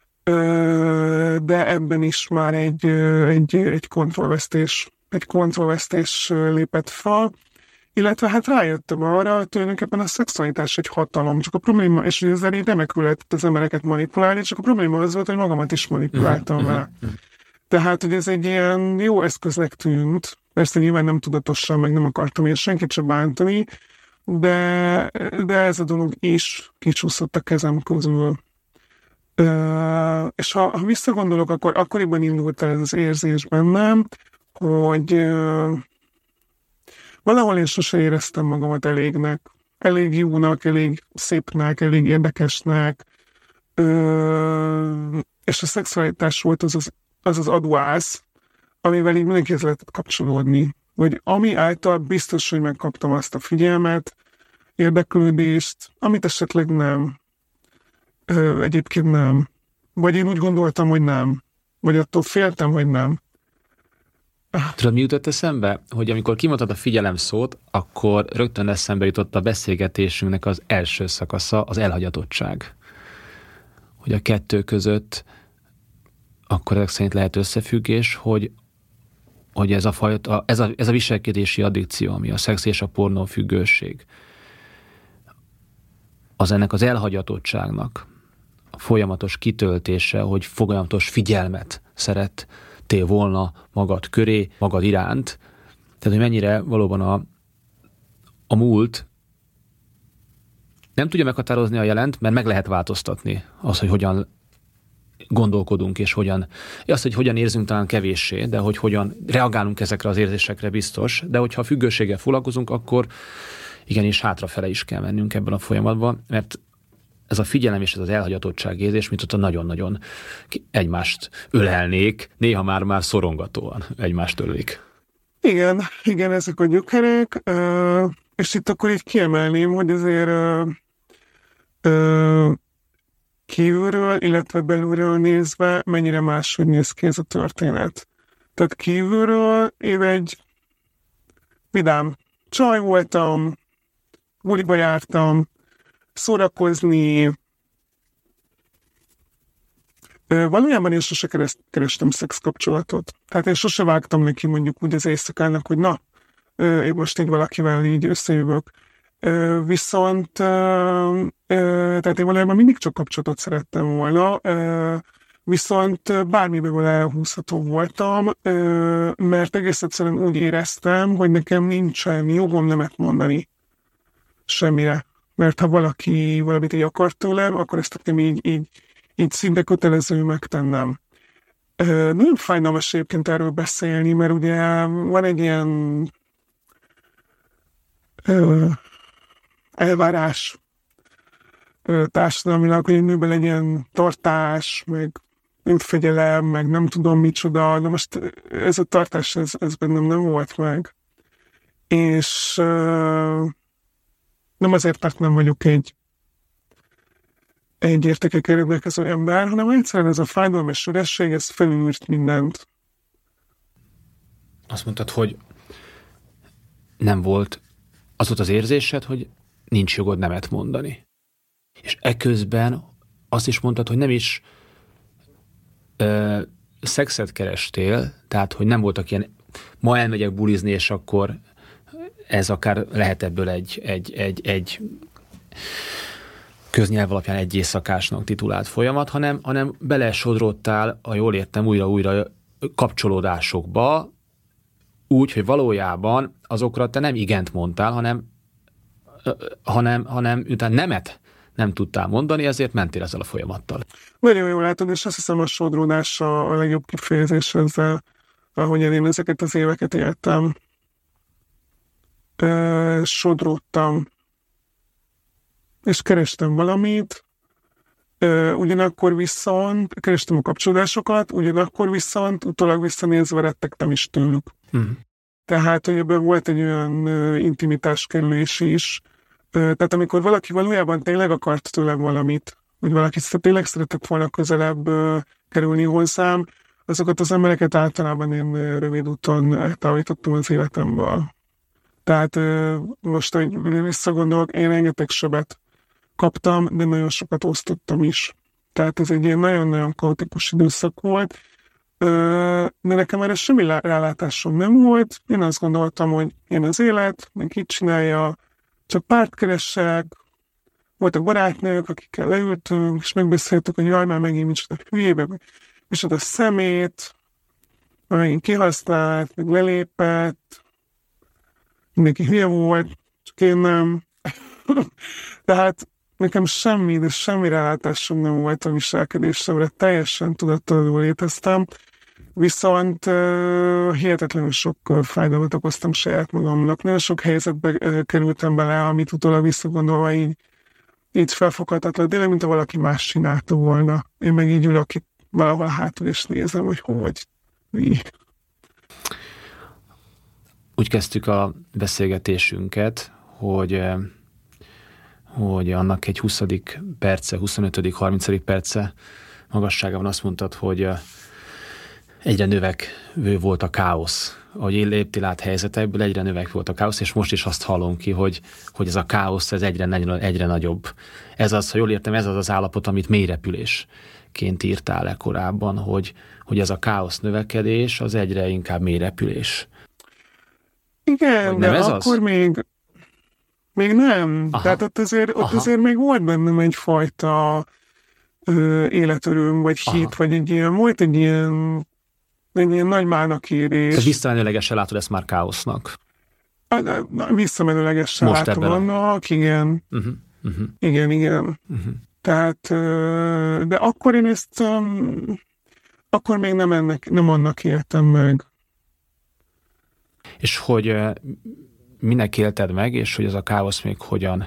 de ebben is már egy kontrollvesztés lépett fel, illetve hát rájöttem arra, hogy tulajdonképpen a szexualitás egy hatalom, csak a probléma, és hogy ezzel így remekül lehetett az embereket manipulálni, csak a probléma az volt, hogy magamat is manipuláltam vele. Tehát, hogy ez egy ilyen jó eszköznek tűnt, persze nyilván nem tudatosan, meg nem akartam én senkit sem bántani, de ez a dolog is kicsúszott a kezem közül. És ha visszagondolok, akkor akkoriban indult el ez az érzés bennem, hogy valahol én sose éreztem magamat elégnek, elég jónak, elég szépnek, elég érdekesnek, és a szexualitás volt az adóász, amivel így mindenkihez lehetett kapcsolódni. Vagy ami által biztos, hogy megkaptam azt a figyelmet, érdeklődést, amit esetleg nem. Egyébként nem. Vagy én úgy gondoltam, hogy nem. Vagy attól féltem, hogy nem. Tudod, mi jutott eszembe? Hogy amikor kimondtad a figyelem szót, akkor rögtön eszembe jutott a beszélgetésünknek az első szakasza, az elhagyatottság. Hogy a kettő között akkor ezek szerint lehet összefüggés, hogy ez a fajta, ez a viselkedési addikció, ami a szex és a pornó függőség, az ennek az elhagyatottságnak a folyamatos kitöltése, hogy folyamatos figyelmet szerettél volna magad köré, magad iránt. Tehát, hogy mennyire valóban a múlt nem tudja meghatározni a jelent, mert meg lehet változtatni az, hogy hogyan gondolkodunk, és hogy hogyan érzünk talán kevéssé, de hogy hogyan reagálunk ezekre az érzésekre biztos, de hogyha a függőséggel foglalkozunk, akkor igenis hátrafele is kell mennünk ebben a folyamatban, mert ez a figyelem és ez az elhagyatottság érzés, mint ott nagyon-nagyon egymást ölelnék, néha már szorongatóan egymást ölik. Igen, ezek a gyökerek, és itt akkor így kiemelném, hogy azért kívülről, illetve belülről nézve mennyire máshogy néz ki ez a történet. Tehát kívülről én egy vidám csaj voltam, buliba jártam, szórakozni. Valójában én sose kerestem szexkapcsolatot. Tehát én sose vágtam neki mondjuk úgy az éjszakának, hogy na, én most így valakivel így összejövök. Viszont tehát én valójában mindig csak kapcsolatot szerettem volna, viszont bármiben elhúzható voltam, mert egész egyszerűen úgy éreztem, hogy nekem nincsen jogom nemet mondani semmire. Mert ha valaki valamit így akar tőlem, akkor ezt nekem így szinte kötelező megtennem. Nagyon fájdalmas egyébként erről beszélni, mert ugye van egy ilyen elvárás társadalmilag, hogy egy nőben legyen tartás, meg önfegyelem, meg nem tudom micsoda, de most ez a tartás, ez bennem nem volt meg. És nem azért, mert nem vagyok egy értékekkel rendelkező ember, hanem egyszerűen ez a fájdalom és üresség, ez felülírt mindent. Azt mondtad, hogy nem volt az volt az érzésed, hogy nincs jogod nemet mondani. És eközben azt is mondtad, hogy nem is szexet kerestél, tehát, hogy nem voltak ilyen, ma elmegyek bulizni, és akkor ez akár lehet ebből egy köznyelv alapján egy éjszakásnak titulált folyamat, hanem belesodrottál, ha jól értem, újra kapcsolódásokba, úgy, hogy valójában azokra te nem igent mondtál, hanem utána nemet nem tudtál mondani, ezért mentél ezzel a folyamattal. Nagyon jól látod, és azt hiszem a sodródás a legjobb kifejezés ezzel, ahogyan én ezeket az éveket éltem. Sodródtam, és kerestem valamit, ugyanakkor viszont, kerestem a kapcsolódásokat, ugyanakkor viszont utólag visszanézve rettegtem is tőlük. Tehát, hogy ebben volt egy olyan intimitás kerülés is. Tehát amikor valaki valójában tényleg akart tőlem valamit, hogy valaki tényleg szeretett volna közelebb kerülni hozzám, azokat az embereket általában én rövid úton eltávolítottam az életemből. Tehát most, hogy visszagondolok, én rengeteg sebet kaptam, de nagyon sokat osztottam is. Tehát ez egy ilyen nagyon-nagyon kaotikus időszak volt, de nekem erre semmi rálátásom nem volt. Én azt gondoltam, hogy ilyen az élet, meg így csinálja, csak párt keresek. Voltak barátnők, akikkel leültünk, és megbeszéltük, hogy jaj, már megint micsoda hülyébe, micsoda szemét, megint kihasznált, meg lelépett, mindenki hülye volt, csak én nem. Tehát nekem semmi rálátásom nem volt a viselkedésemre, teljesen tudattalanul léteztem, viszont hihetetlenül sok fájdalmat okoztam saját magamnak. Nagyon sok helyzetbe kerültem bele, amit utólag visszagondolva így felfoghatatlan, tényleg, mint ha valaki más csinálta volna. Én meg így ülök itt valahol hátul, és nézem, hogy mi. Úgy kezdtük a beszélgetésünket, hogy annak egy 20. perce, 25. 30. perce magasságában azt mondtad, hogy egyre növekvő volt a káosz. Ahogy léptél át helyzetekből, egyre növekvő volt a káosz, és most is azt hallom ki, hogy ez a káosz ez egyre nagyobb. Ez az, ha jól értem, ez az az állapot, amit mélyrepülésként írtál le korábban, hogy ez a káosz növekedés, az egyre inkább mélyrepülés. Igen, de akkor még nem. Aha. Tehát ott azért még volt bennem egyfajta életöröm, vagy hit, vagy volt egy ilyen nagy málnakérés. Tehát visszamenőlegesen látod ezt már káosznak? Visszamenőlegesen látom annak, igen. Igen. Tehát, de akkor én ezt, akkor még nem annak éltem meg. És hogy minek élted meg, és hogy ez a káosz még hogyan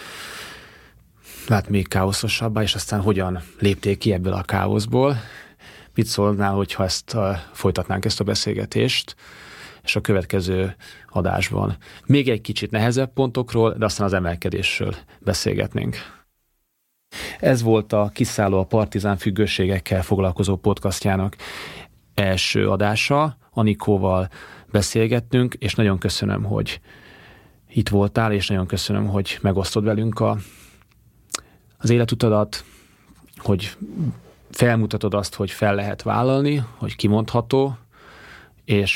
lát még káoszosabbá, és aztán hogyan lépték ki ebből a káoszból. Mit szólnál, hogyha folytatnánk ezt a beszélgetést, és a következő adásban még egy kicsit nehezebb pontokról, de aztán az emelkedésről beszélgetnénk. Ez volt a Kiszálló a partizán függőségekkel foglalkozó podcastjának első adása. Anikóval beszélgettünk, és nagyon köszönöm, hogy itt voltál, és nagyon köszönöm, hogy megosztod velünk az életutadat, hogy felmutatod azt, hogy fel lehet vállalni, hogy kimondható, és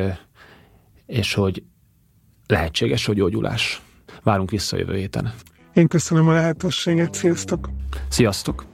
hogy lehetséges, hogy gyógyulás. Várunk vissza jövő héten. Én köszönöm a lehetőséget, sziasztok! Sziasztok!